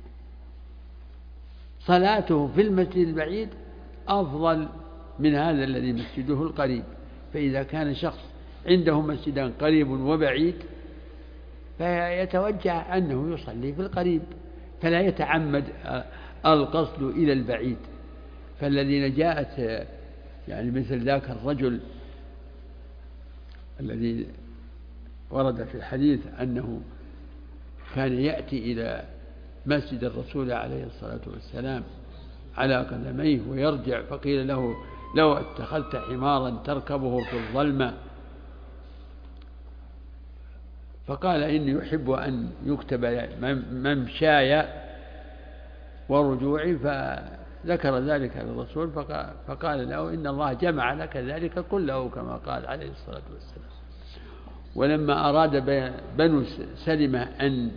صلاته في المسجد البعيد أفضل من هذا الذي مسجده القريب. فإذا كان شخص عنده مسجدان قريب وبعيد فيتوجه أنه يصلي في القريب، فلا يتعمد القصد إلى البعيد. فالذين جاءت يعني مثل ذاك الرجل الذي ورد في الحديث أنه كان يأتي إلى مسجد الرسول عليه الصلاة والسلام على قدميه ويرجع، فقيل له لو اتخذت حمارا تركبه في الظلمة، فقال إني يحب أن يكتب ممشاي ورجوعي، فذكر ذلك للرسول فقال له إن الله جمع لك ذلك كله كما قال عليه الصلاة والسلام. ولما أراد بنو سلمة أن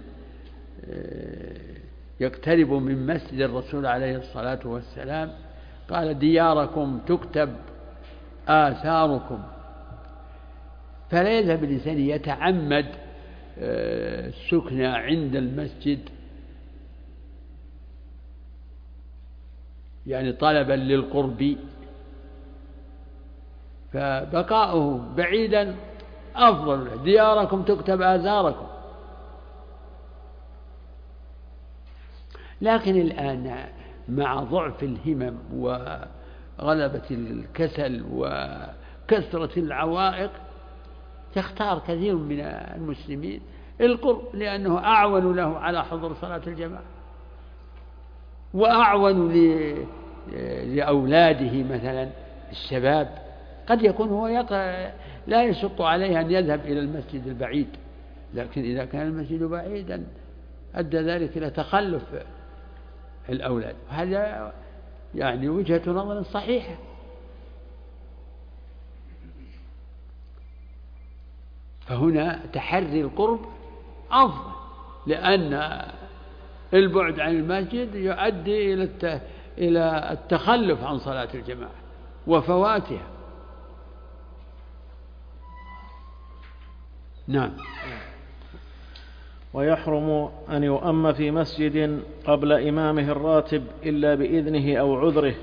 يقتربوا من مسجد الرسول عليه الصلاة والسلام قال دياركم تكتب آثاركم، فلا يذهب الإنسان يتعمد السكنى عند المسجد يعني طلبا للقرب، فبقاؤه بعيدا أفضل. دياركم تكتب آثاركم. لكن الآن مع ضعف الهمم وغلبة الكسل وكثرة العوائق يختار كثير من المسلمين القرب، لأنه أعون له على حضور صلاة الجماعة وأعون لأولاده مثلا الشباب. قد يكون هو لا يشق عليه أن يذهب إلى المسجد البعيد، لكن إذا كان المسجد بعيدا أدى ذلك إلى تخلف الأولاد، هذا يعني وجهة نظر صحيحة. فهنا تحري القرب أفضل، لأن البعد عن المسجد يؤدي إلى التخلف عن صلاة الجماعة وفواتها. نعم. ويحرم أن يؤم في مسجد قبل إمامه الراتب إلا بإذنه أو عذره.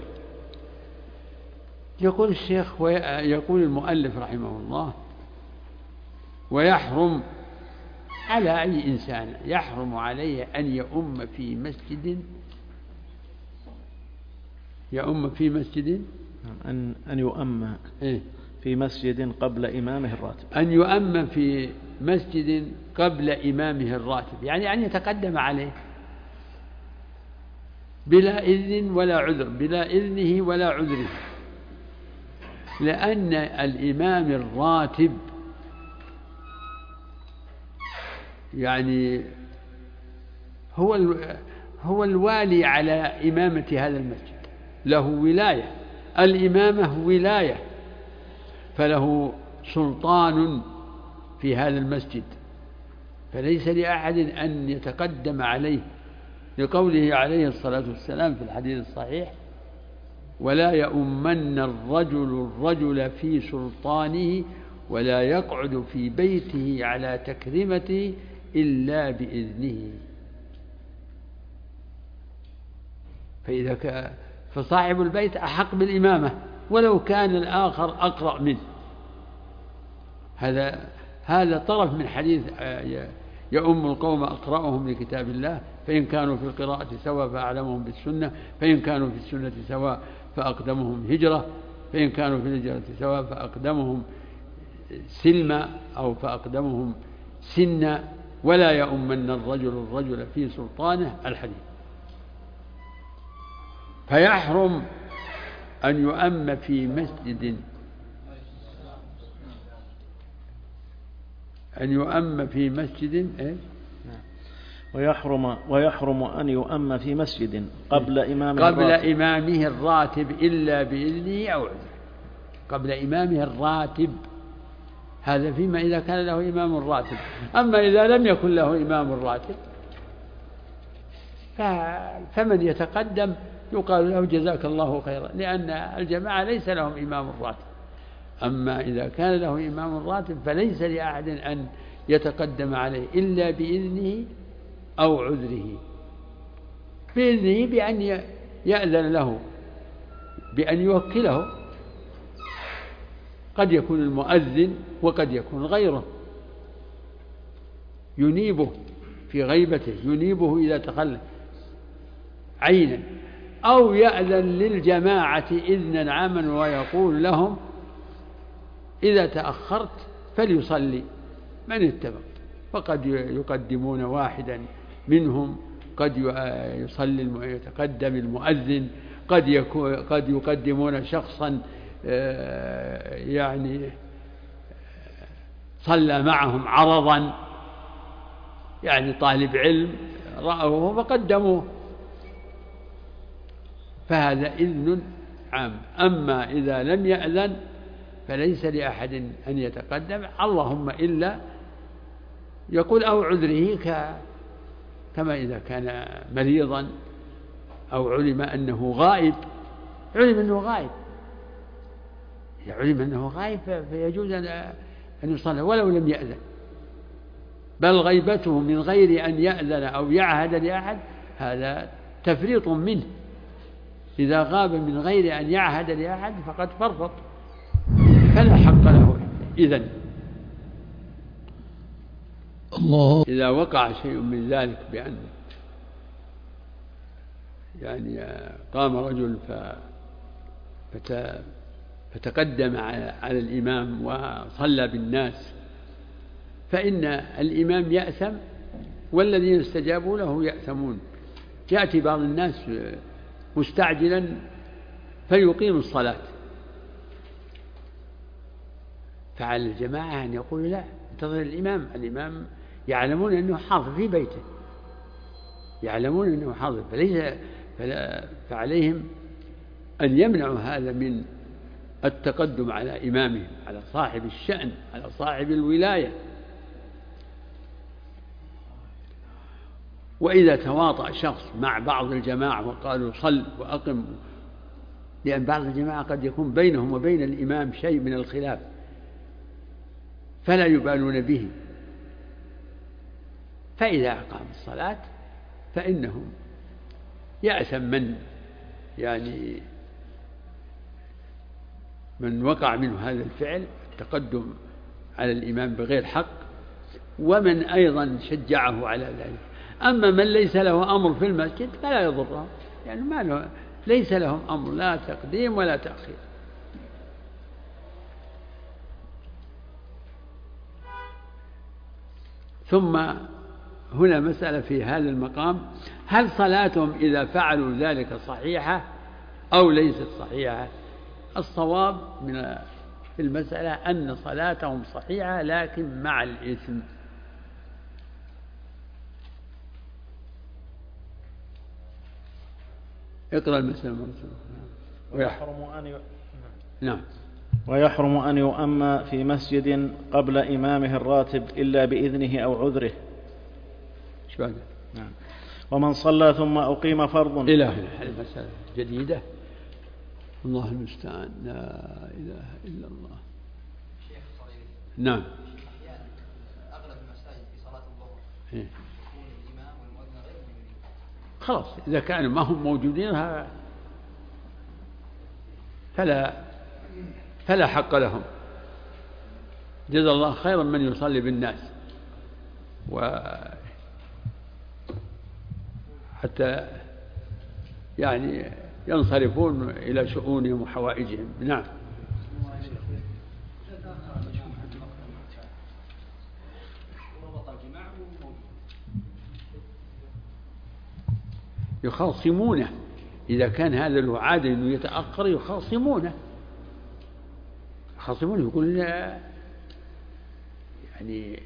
يقول الشيخ ويقول المؤلف رحمه الله ويحرم على أي إنسان يحرم عليه أن يؤم في مسجد يؤم في مسجد أن أن يؤم إيه؟ في مسجد قبل إمامه الراتب، أن يؤم في مسجد قبل إمامه الراتب، يعني أن يتقدم عليه بلا إذن ولا عذر، بلا إذنه ولا عذره، لأن الإمام الراتب يعني هو هو الوالي على إمامة هذا المسجد، له ولاية، الإمامة ولاية، فله سلطان في هذا المسجد، فليس لأحد أن يتقدم عليه، لقوله عليه الصلاة والسلام في الحديث الصحيح: ولا يؤمن الرجل الرجل في سلطانه ولا يقعد في بيته على تكريمته إلا بإذنه. فإذا كان فصاحب البيت أحق بالإمامة ولو كان الآخر أقرأ منه. هذا هذا طرف من حديث يؤم القوم أقرأهم لكتاب الله، فإن كانوا في القراءة سواء فأعلمهم بالسنة، فإن كانوا في السنة سواء فأقدمهم هجرة، فإن كانوا في الهجرة سواء فأقدمهم سلما أو فأقدمهم سنا، ولا يؤمن الرجل الرجل في سلطانه، الحديث. فيحرم أن يؤم في مسجد أن يؤم في مسجد إيه؟ ويحرم ويحرم أن يؤم في مسجد قبل إمامه قبل الراتب. إمامه الراتب إلا بإذنه أو عذره. قبل إمامه الراتب، هذا فيما إذا كان له إمام راتب. أما إذا لم يكن له إمام راتب فمن يتقدم يقال له جزاك الله خيرا، لأن الجماعة ليس لهم إمام راتب. أما إذا كان له إمام راتب فليس لأحد أن يتقدم عليه إلا بإذنه أو عذره. بإذنه بأن يأذن له، بأن يوكله، قد يكون المؤذن وقد يكون غيره ينيبه في غيبته، ينيبه إذا تخلف عينا، أو يأذن للجماعة إذنا عاما ويقول لهم إذا تأخرت فليصلي من اتبع، فقد يقدمون واحدا منهم، قد يصلي يتقدم المؤذن، قد قد يقدمون شخصا يعني صلى معهم عرضا، يعني طالب علم رأوه فقدموه، فهذا إذن عام. أما إذا لم يأذن فليس لأحد أن يتقدم، اللهم إلا يقول أو عذره، كما إذا كان مريضا أو علم أنه غائب، علم أنه غائب إذا علم أنه غائب فيجوز أن يصلي ولو لم يأذن، بل غيبته من غير أن يأذن أو يعهد لأحد هذا تفريط منه. إذا غاب من غير أن يعهد لأحد فقد فرط، فلا حق له إذن. الله. إذا وقع شيء من ذلك بأن يعني قام رجل فتقدم على الإمام وصلى بالناس، فإن الإمام يأثم والذين استجابوا له يأثمون. يأتي بعض الناس مستعجلا فيقيم الصلاة، فعلى الجماعة أن يقولوا لا، انتظر الإمام، الإمام يعلمون أنه حاضر في بيته، يعلمون أنه حاضر، فليس فعليهم أن يمنعوا هذا من التقدم على إمامهم، على صاحب الشأن، على صاحب الولاية. وإذا تواطأ شخص مع بعض الجماعة وقالوا صل وأقم، لأن بعض الجماعة قد يكون بينهم وبين الإمام شيء من الخلاف فلا يبالون به، فإذا أقام الصلاة فإنهم يأثم من يعني من وقع منه هذا الفعل، التقدم على الإمام بغير حق، ومن أيضا شجعه على ذلك. أما من ليس له أمر في المسجد فلا يضره، يعني ما له ليس لهم أمر لا تقديم ولا تأخير. ثم هنا مسألة في هذا المقام، هل صلاتهم إذا فعلوا ذلك صحيحة أو ليست صحيحة؟ الصواب من في المسألة أن صلاتهم صحيحة لكن مع الإثم. اقرأ المسألة مرة. ويحرم أن ي... نعم. ويحرم أن يؤم في مسجد قبل إمامه الراتب إلا بإذنه أو عذره. شو هذا؟ نعم. ومن صلى ثم أقيم فرض. إلى هذه مسألة جديدة، الله المستعان، لا إله إلا الله. شيخ صغير. نعم. أحيانا أغلب المساجد في صلاة الظهر إيه؟ يكون الإمام والمؤذن غير موجودين. خلاص إذا كانوا ما هم موجودين فلا فلا حق لهم. جزا الله خيرا من يصلي بالناس وحتى يعني ينصرفون إلى شؤونهم وحوائجهم. نعم. يخاصمونه إذا كان هذا له عادة أنه يتأخر، يخاصمونه يخاصمونه يقول يعني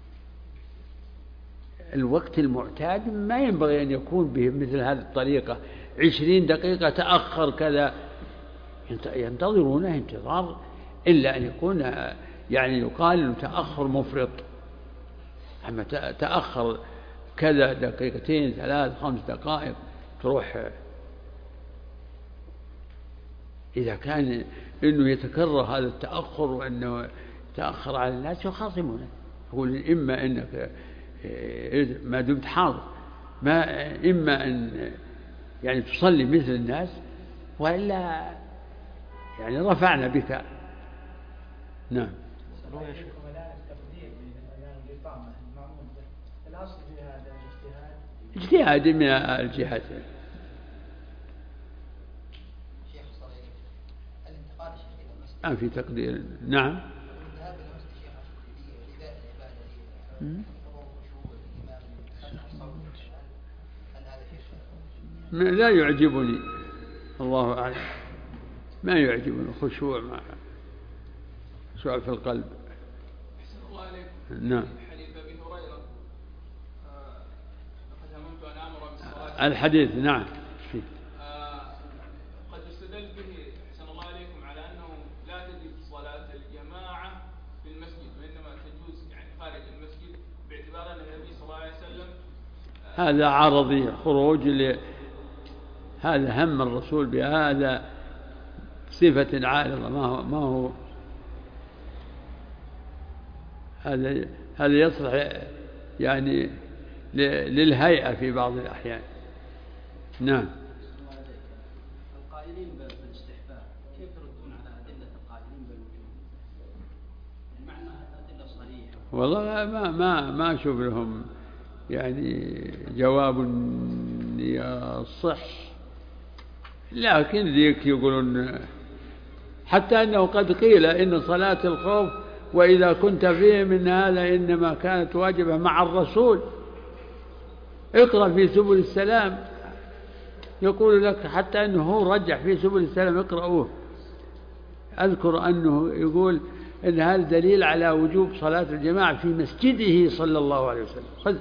الوقت المعتاد ما ينبغي أن يكون بمثل هذه الطريقة، عشرين دقيقة تأخر كذا، ينتظرونه انتظار إلا أن يكون يعني يقال أنه تأخر مفرط. أما تأخر كذا دقيقتين ثلاث خمس دقائق تروح، إذا كان أنه يتكرر هذا التأخر وأنه تأخر على الناس يخاصمونه، يقول إما أنك ما دمت حاضر، ما إما أن يعني تصلي مثل الناس وإلا يعني رفعنا بك. نعم. اجتهاد من الجهات. شيخ صغير. الانتقال الشيخ إلى المسجد. نعم في تقدير. نعم. الذهاب إلى المسجد شيخ لأداء العبادة للحضور والخشوع والإمام الصوت، هل هذا شيء؟ لا يعجبني، الله أعلم، ما يعجبني الخشوع مع خشوع في القلب. أحسن الله عليكم. نعم. حديث أبي هريرة لقد هممت أن آمر بالصلاة. الحديث نعم. قد استدل به أحسن الله عليكم على أنه لا تجوز صلاة الجماعة في المسجد وإنما تجوز يعني خارج المسجد، باعتبار أن النبي صلى الله عليه وسلم هذا عرضي خروج ل... هذا هم الرسول بهذا صفة عارضة، ما هو ما هو هذا هذا يصلح يعني للهيئة في بعض الأحيان. نعم. القائلين بالاستحباب كيف يردون على أدلة القائلين بالوجوب؟ المعنى أدلة صريحة. والله ما ما ما أشوف لهم يعني جواب يصح، لكن ذيك يقولون حتى أنه قد قيل إن صلاة الخوف وإذا كنت فيه من هذا إنما كانت واجبة مع الرسول. اقرأ في سبل السلام يقول لك حتى أنه هو رجح في سبل السلام، اقرأوه. أذكر أنه يقول إن هذا دليل على وجوب صلاة الجماعة في مسجده صلى الله عليه وسلم. خذ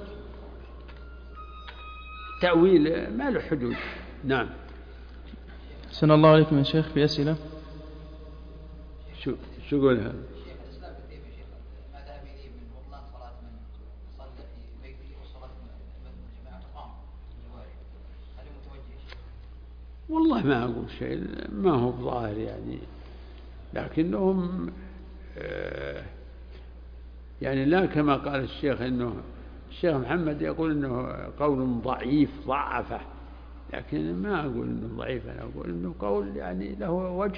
تأويل ما له حدود. نعم. سن الله عليكم يا شيخ، في أسئلة. شو شو قول هذا؟ شيخ الإسلام كيف يا شيخ ما ذهب إليه من بطلان صلاة من صلى في بيته وصلاة الجماعة تقام الواجب، هل متوجه شيخ؟ والله ما أقول شيء، ما هو ظاهر يعني، لكنهم يعني لا كما قال الشيخ إنه الشيخ محمد يقول إنه قول ضعيف ضعفه، لكن ما أقول إنه ضعيف، أنا أقول إنه قول يعني له وجه،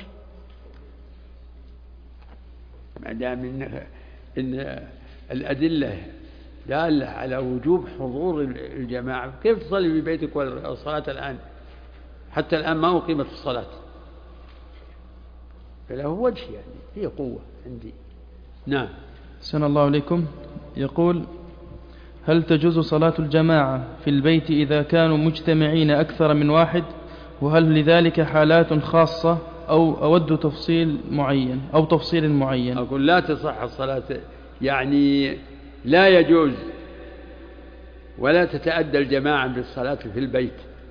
ما دام إن إن الأدلة دالة على وجوب حضور الجماعة. كيف تصلي في بيتك والصلاة الآن حتى الآن ما أقيمت الصلاة؟ فله وجه يعني، فيه قوة عندي. نعم. سن الله عليكم، يقول: هل تجوز صلاة الجماعة في البيت إذا كانوا مجتمعين أكثر من واحد؟ وهل لذلك حالات خاصة أو أود تفصيل معين أو تفصيل معين؟ أقول لا تصح الصلاة، يعني لا يجوز ولا تتأدى الجماعة بالصلاة في البيت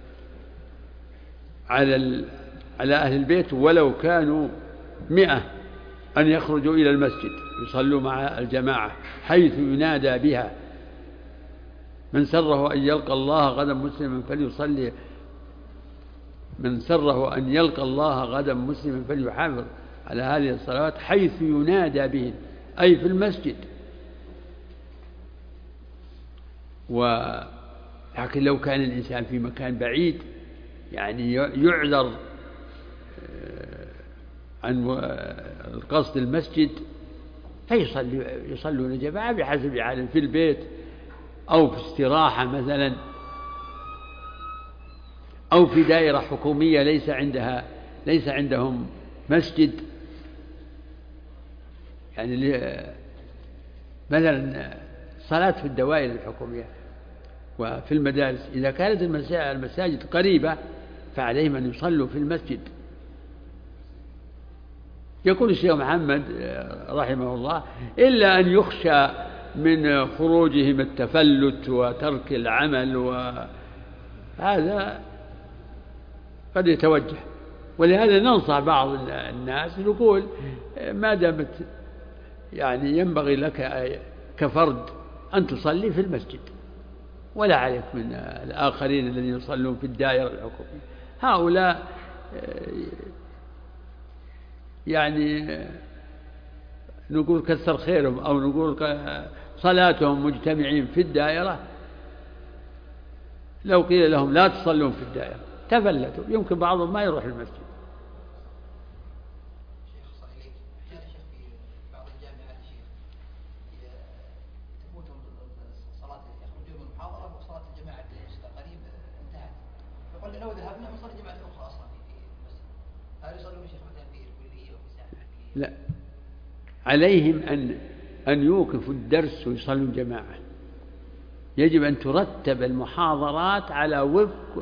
على على أهل البيت ولو كانوا مئة أن يخرجوا إلى المسجد يصلوا مع الجماعة، حيث ينادى بها: من سره أن يلقى الله غدا مسلما فليصلي من سره أن يلقى الله غدا مسلما فليحافظ على هذه الصلوات حيث ينادى بهن، أي في المسجد. ولكن لو كان الإنسان في مكان بعيد يعني يعذر عن القصد المسجد فيصلي يصلون جماعة بحسب حاله في البيت أو في استراحة مثلا أو في دائرة حكومية ليس عندها ليس عندهم مسجد، يعني مثلا صلاة في الدوائر الحكومية وفي المدارس. إذا كانت المساجد قريبة فعليهم أن يصلوا في المسجد. يقول الشيخ محمد رحمه الله: إلا أن يخشى من خروجهم التفلت وترك العمل، وهذا قد يتوجه. ولهذا ننصح بعض الناس نقول: ما دامت يعني ينبغي لك كفرد أن تصلي في المسجد، ولا عليك من الآخرين الذين يصلون في الدائرة الحكومية. هؤلاء يعني نقول كثر خيرهم أو نقول صلاتهم مجتمعين في الدائرة. لو قيل لهم لا تصلون في الدائرة تفلتوا، يمكن بعضهم ما يروح المسجد. شيخ صلى الله عليه وسلم في بعض الجامعات شيخ تفوتهم صلاة يخرجون من المحاضرة وصلاة الجماعة قريب انتهت، يقول لو ذهبنا نصلي جماعة أخرى أصلا في المسجد. هل يصلون شيخ مثلا في الكلية أو في ساحة؟ لا، عليهم أن أن يوقفوا الدرس ويصلوا جماعة. يجب أن ترتب المحاضرات على وفق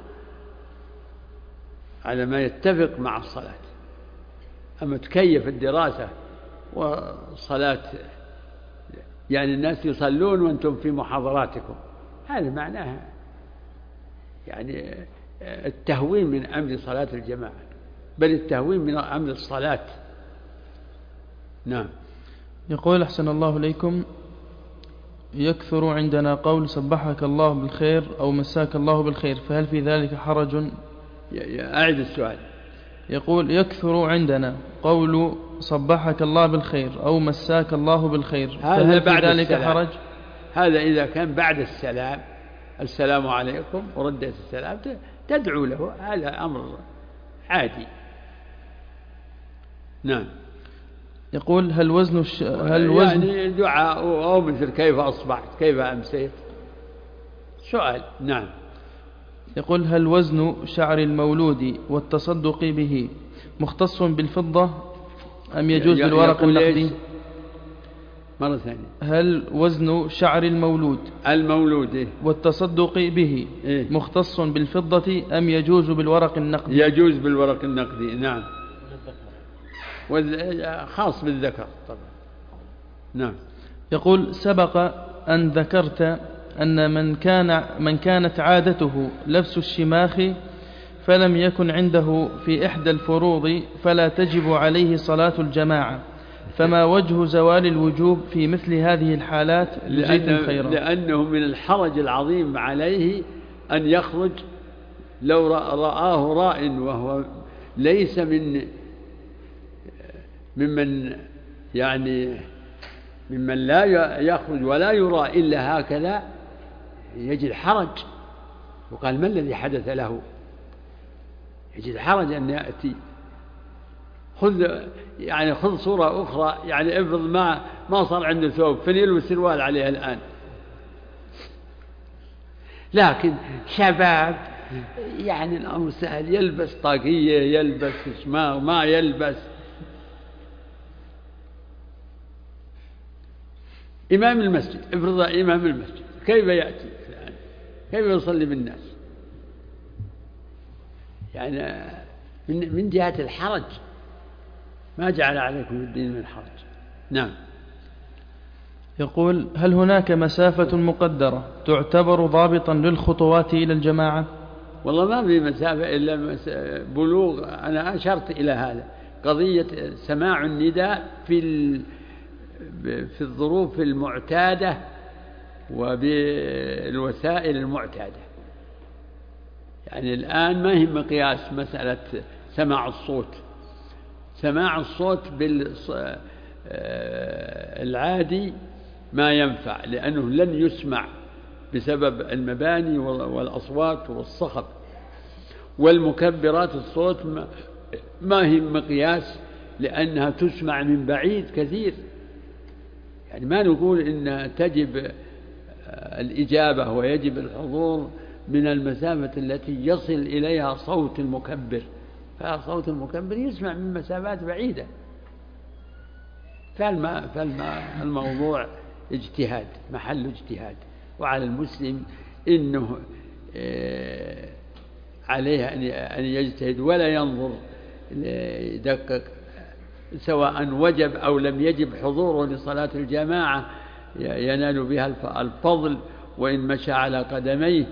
على ما يتفق مع الصلاة. أما تكيف الدراسة والصلاة يعني الناس يصلون وأنتم في محاضراتكم، هذا معناها يعني التهوين من أمر صلاة الجماعة، بل التهوين من أمر الصلاة. نعم. يقول: أحسن الله إليكم، يكثر عندنا قول صبحك الله بالخير أو مساك الله بالخير، فهل في ذلك حرج؟ أعد السؤال. يقول: يكثر عندنا قول صبحك الله بالخير أو مساك الله بالخير، فهل في ذلك السلام. حرج؟ هذا إذا كان بعد السلام، السلام عليكم وردت السلام تدعو له، هذا أمر عادي. نعم. يقول: هل وزن الش... هل وزن يعني دعاء أو مثل كيف أصبحت كيف أمسيت، سؤال. نعم. يقول: هل وزن شعر المولود والتصدق به مختص بالفضة أم يجوز بالورق النقدي؟ مرة ثانية. هل وزن شعر المولود المولود والتصدق به إيه؟ مختص بالفضة أم يجوز بالورق النقدي؟ يجوز بالورق النقدي. نعم. خاص بالذكر طبعا. نعم. يقول: سبق أن ذكرت أن من كان من كانت عادته لبس الشماخ فلم يكن عنده في إحدى الفروض فلا تجب عليه صلاة الجماعة، فما وجه زوال الوجوب في مثل هذه الحالات؟ لأنه, لأنه من الحرج العظيم عليه أن يخرج لو رآه راء وهو ليس من ممن يعني ممن لا يخرج ولا يرى إلا هكذا، يجد حرج. وقال: ما الذي حدث له؟ يجد حرج أن يأتي. خذ يعني خذ صورة أخرى، يعني افرض ما ما صار عنده ثوب فنيل وسروال عليه الآن، لكن شباب يعني الأمر سهل، يلبس طاقية يلبس شماغ ما يلبس. إمام المسجد، افرض إمام المسجد كيف يأتي الآن؟ كيف يصلي بالناس؟ يعني من من جهة الحرج، ما جعل عليكم في الدين من حرج. نعم. يقول: هل هناك مسافة مقدرة تعتبر ضابطا للخطوات إلى الجماعة؟ والله ما في مسافة إلا بلوغ. أنا أشرت إلى هذا، قضية سماع النداء في في الظروف المعتادة وبالوسائل المعتادة. يعني الآن ما هي مقياس مسألة سماع الصوت. سماع الصوت بالعادي ما ينفع، لأنه لن يسمع بسبب المباني والأصوات والصخب، والمكبرات الصوت ما هي مقياس، لأنها تسمع من بعيد كثير. يعني ما نقول إن تجب الإجابة ويجب الحضور من المسافة التي يصل إليها صوت المكبر، فصوت المكبر يسمع من مسافات بعيدة. فالموضوع اجتهاد، محل اجتهاد، وعلى المسلم إنه عليه أن يجتهد ولا ينظر يدقق سواء وجب أو لم يجب حضوره لصلاة الجماعة، ينال بها الفضل، وإن مشى على قدميه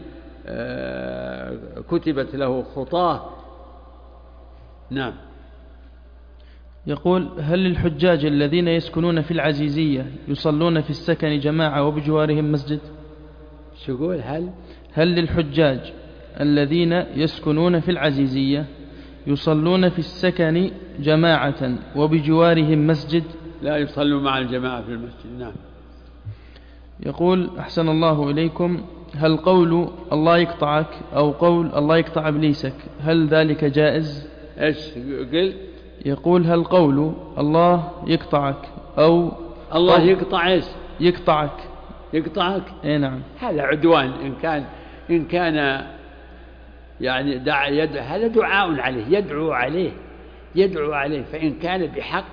كتبت له خطاه. نعم. يقول: هل للحجاج الذين يسكنون في العزيزية يصلون في السكن جماعة وبجوارهم مسجد؟ شو يقول؟ هل هل للحجاج الذين يسكنون في العزيزية يصلون في السكن جماعة وبجوارهم مسجد؟ لا، يصلون مع الجماعة في المسجد. نعم. يقول: أحسن الله إليكم، هل قول الله يقطعك أو قول الله يقطع إبليسك هل ذلك جائز؟ إيش قل؟ يقول: هل قول الله يقطعك أو الله يقطع إيش؟ يقطعك يقطعك؟ إيه نعم. هذا عدوان. إن كان إن كان يعني دع يدعو، هذا دعاء عليه، يدعو عليه يدعو عليه فإن كان بحق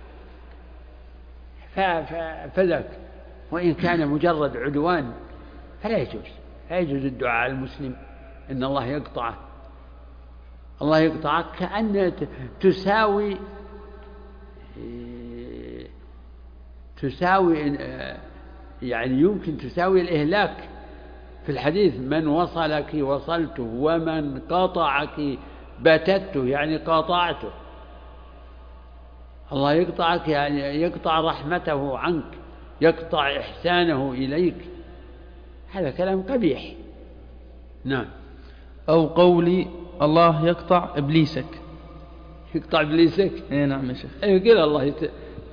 فذاك، وإن كان مجرد عدوان فلا يجوز. لا يجوز الدعاء على المسلم إن الله يقطعه. الله يقطعك كأن تساوي تساوي يعني يمكن تساوي الإهلاك. في الحديث: من وصلك وصلته ومن قطعك بتته، يعني قاطعته. الله يقطعك يعني يقطع رحمته عنك، يقطع إحسانه إليك. هذا كلام قبيح. نعم. أو قولي الله يقطع إبليسك. يقطع إبليسك؟ إيه نعم يا شيخ. أيوة قال الله يت...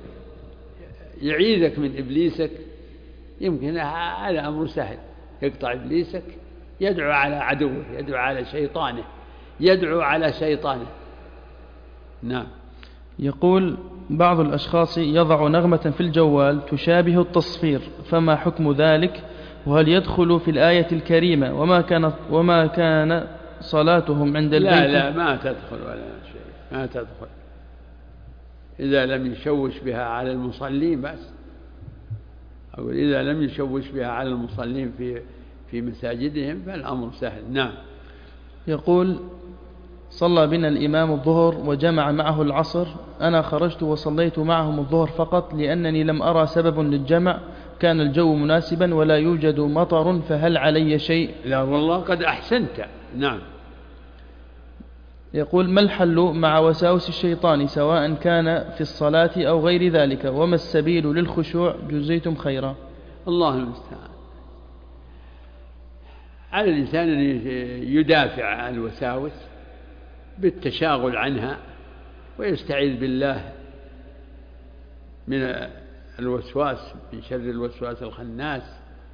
يعيذك من إبليسك. يمكن هذا أمر سهل. يقطع إبليسك، يدعو على عدوه، يدعو على شيطانه، يدعو على شيطانه. نعم. يقول: بعض الأشخاص يضع نغمة في الجوال تشابه التصفير، فما حكم ذلك؟ وهل يدخل في الآية الكريمة وما كانت وما كان صلاتهم عند البيت؟ لا لا ما تدخل ولا شيء، ما تدخل إذا لم يشوش بها على المصلين. بس أقول إذا لم يشوش بها على المصلين في في مساجدهم فالأمر سهل. نعم. يقول: صلى بنا الإمام الظهر وجمع معه العصر، أنا خرجت وصليت معهم الظهر فقط لأنني لم أرى سبب للجمع، كان الجو مناسبا ولا يوجد مطر، فهل علي شيء؟ لا والله قد أحسنت. نعم. يقول: ما الحل مع وساوس الشيطان سواء كان في الصلاة أو غير ذلك، وما السبيل للخشوع؟ جزيتم خيرا. الله المستعان. على الإنسان أن يدافع عن الوساوس بالتشاغل عنها، ويستعيذ بالله من الوسواس، من شر الوسواس الخناس،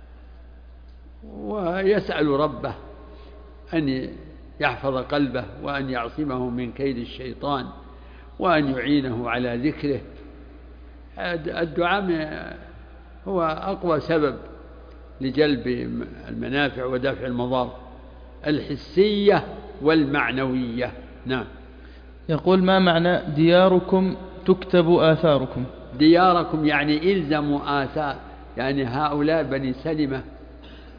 ويسأل ربه أن يحفظ قلبه وأن يعصمه من كيد الشيطان وأن يعينه على ذكره. الدعاء هو أقوى سبب لجلب المنافع ودفع المضار الحسية والمعنوية. نعم. يقول: ما معنى دياركم تكتب آثاركم؟ دياركم يعني إلزموا آثار، يعني هؤلاء بني سلمة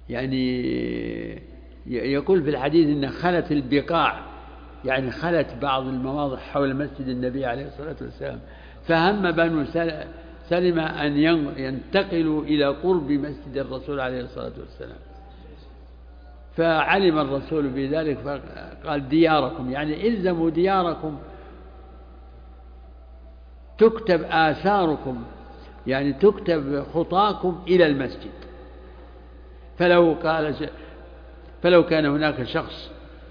يعني يقول في الحديث إن خلت البقاع، يعني خلت بعض المواضع حول مسجد النبي عليه الصلاة والسلام، فهم بنو سلمة أن ينتقلوا إلى قرب مسجد الرسول عليه الصلاة والسلام، فعلم الرسول بذلك فقال دياركم، يعني إلزموا دياركم تكتب آثاركم، يعني تكتب خطاكم إلى المسجد. فلو قال فلو كان هناك شخص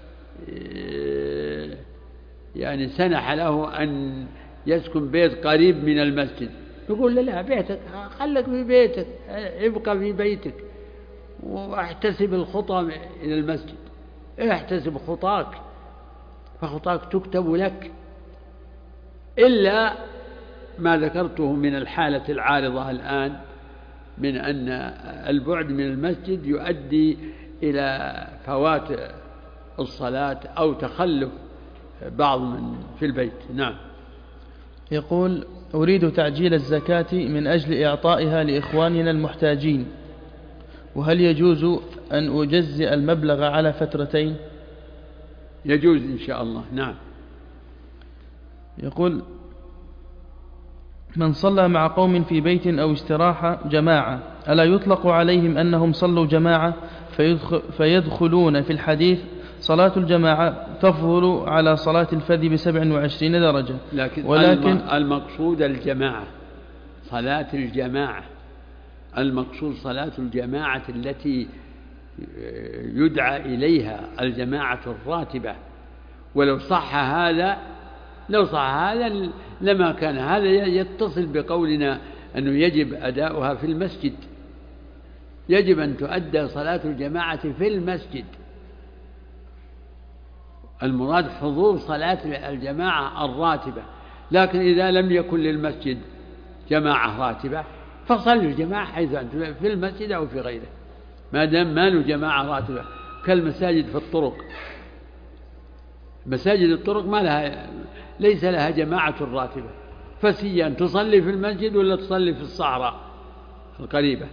يعني سنح له أن يسكن بيت قريب من المسجد، يقول له لا، بيتك خلك في بيتك، ابقى في بيتك واحتسب الخطى إلى المسجد، احتسب خطاك، فخطاك تكتب لك، إلا ما ذكرته من الحالة العارضة الآن من أن البعد من المسجد يؤدي إلى فوات الصلاة أو تخلف بعض من في البيت. نعم. يقول: أريد تعجيل الزكاة من أجل إعطائها لإخواننا المحتاجين، وهل يجوز أن أجزئ المبلغ على فترتين؟ يجوز إن شاء الله. نعم. يقول: من صلى مع قوم في بيت أو استراحة جماعة ألا يطلق عليهم أنهم صلوا جماعة فيدخلون في الحديث صلاة الجماعة تفضل على صلاة الفذ بسبع وعشرين درجة؟ لكن ولكن المقصود الجماعة، صلاة الجماعة، المقصود صلاة الجماعة التي يدعى إليها الجماعة الراتبة. ولو صح هذا لو صح هذا لما كان هذا يتصل بقولنا أنه يجب أداؤها في المسجد، يجب أن تؤدى صلاة الجماعة في المسجد. المراد حضور صلاة الجماعة الراتبة، لكن إذا لم يكن للمسجد جماعة راتبة فصلوا الجماعة حيث أنتم في المسجد أو في غيره، ما دام ما له جماعة راتبة، كالمساجد في الطرق. مساجد الطرق ما لها ليس لها جماعة راتبة، فسيا تصلي في المسجد ولا تصلي في الصحراء القريبة.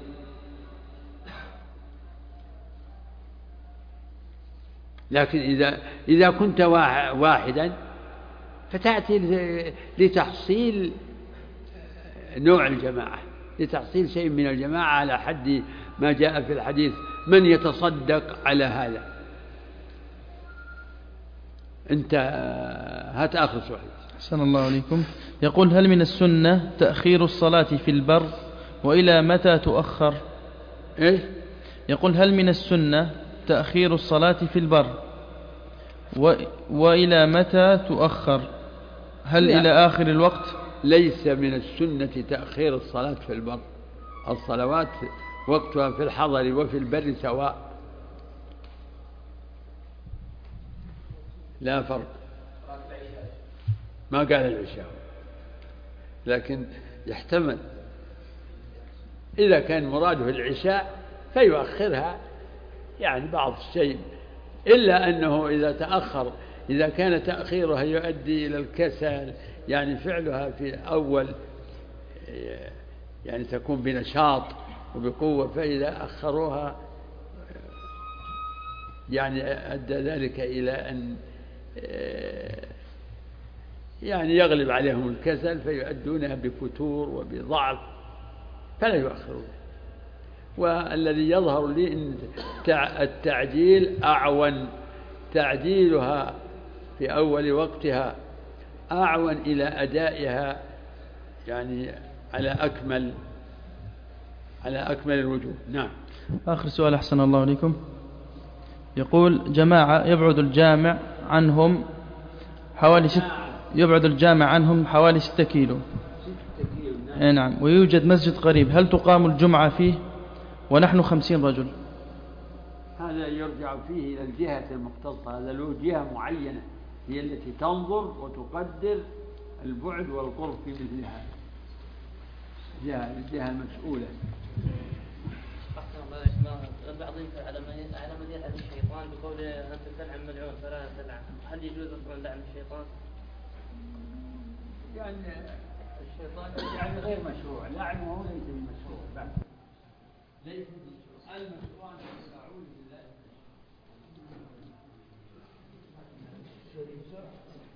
لكن إذا إذا كنت واحدا فتأتي لتحصيل نوع الجماعة، لتحصيل شيء من الجماعة على حد ما جاء في الحديث: من يتصدق على هذا. أنت هات آخر سؤال. أحسن الله عليكم. يقول: هل من السنة تأخير الصلاة في البر، وإلى متى تؤخر؟ إيه؟ يقول: هل من السنة تأخير الصلاة في البر، و... وإلى متى تؤخر؟ هل لا. إلى آخر الوقت؟ ليس من السنة تأخير الصلاة في البر، الصلوات وقتها في الحضر وفي البر سواء، لا فرق. ما قال العشاء، لكن يحتمل إذا كان مراده العشاء فيؤخرها يعني بعض الشيء، إلا أنه إذا تأخر إذا كان تأخيرها يؤدي إلى الكسل، يعني فعلها في أول يعني تكون بنشاط وبقوة، فإذا أخروها يعني أدى ذلك إلى أن يعني يغلب عليهم الكسل فيؤدونها بفتور وبضعف، فلا يؤخرون. والذي يظهر لي أن التعجيل أعون، تعجيلها في أول وقتها أعون إلى أدائها يعني على أكمل على أكمل الوجوه. نعم. آخر سؤال أحسن الله عليكم. يقول: جماعة يبعد الجامع عنهم حوالي ست يبعد الجامع عنهم حوالي ستة كيلو. نعم. نعم. ويوجد مسجد قريب، هل تقام الجمعة فيه؟ ونحن خمسين رجل. هذا يرجع فيه إلى الجهة المختصة، هذا له جهة معينة هي التي تنظر وتقدر البعد والقرب في مثل هذا، جهة الجهة المسؤولة. البعض ينكر على من على من يلعن الشيطان بقوله أنت تلعن ملعون فلا تلعن، هل يجوز أصلا لعن الشيطان؟ يعني الشيطان يعني غير مشروع، لعنه ليس بمشروع، ليس بمشروع. المشروع أعوذ بالله